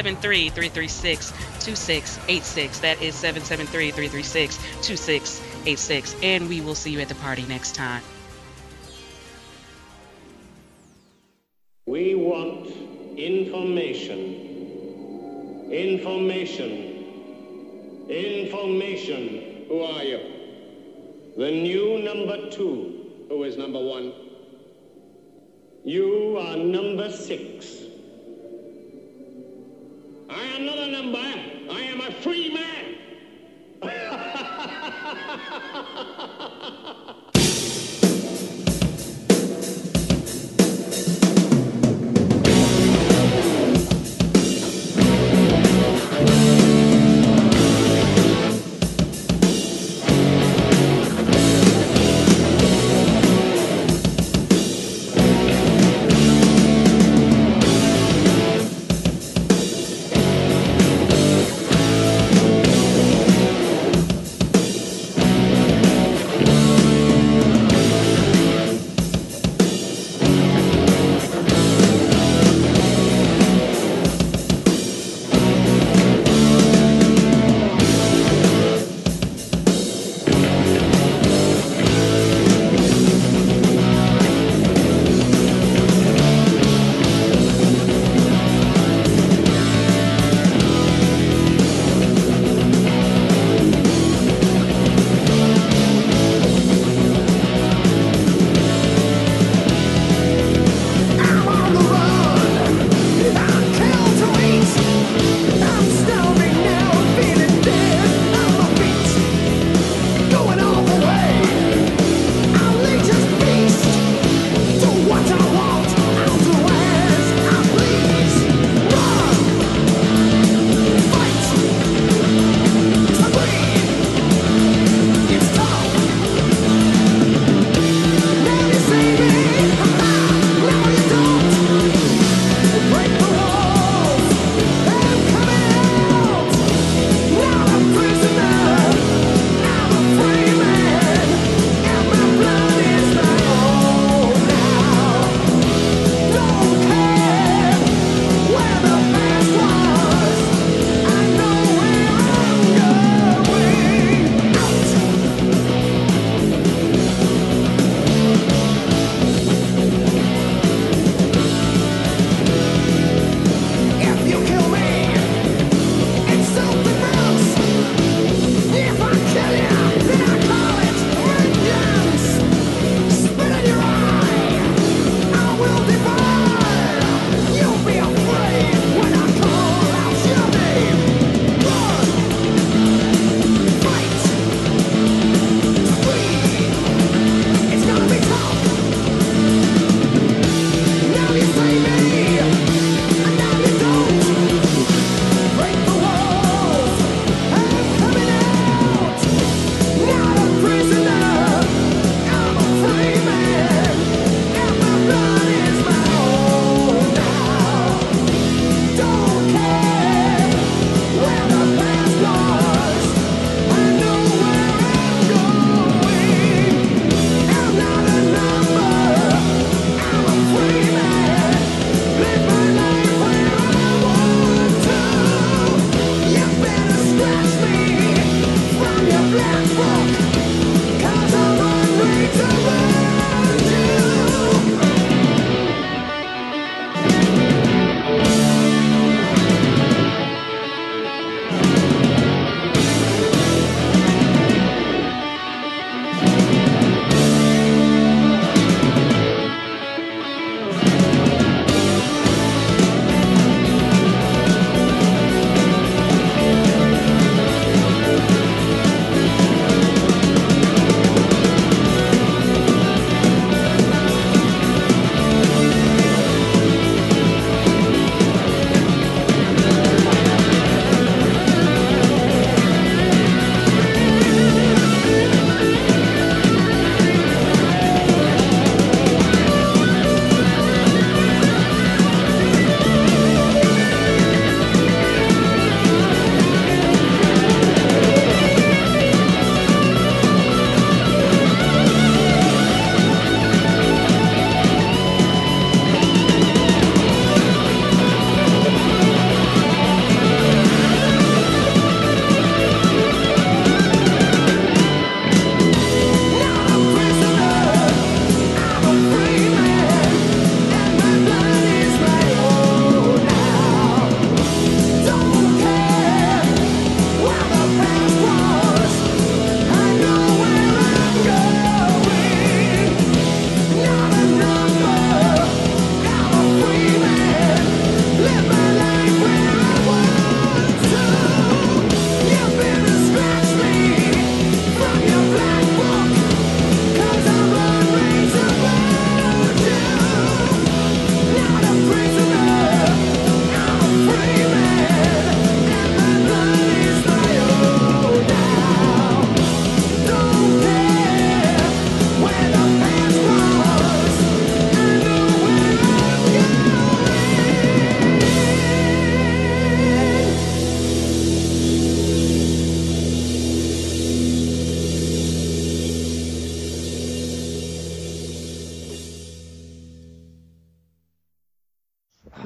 773-336-2686. That is 773-336-2686. And we will see you at the party next time. We want information. Information. Information. Who are you? The new number 2. Who is number 1? You are number 6. I am not a number. I am a free man.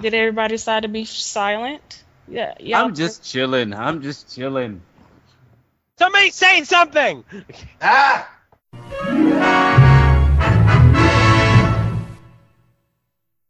Did everybody decide to be silent? Yeah. I'm just chilling. Somebody's saying something. Ah!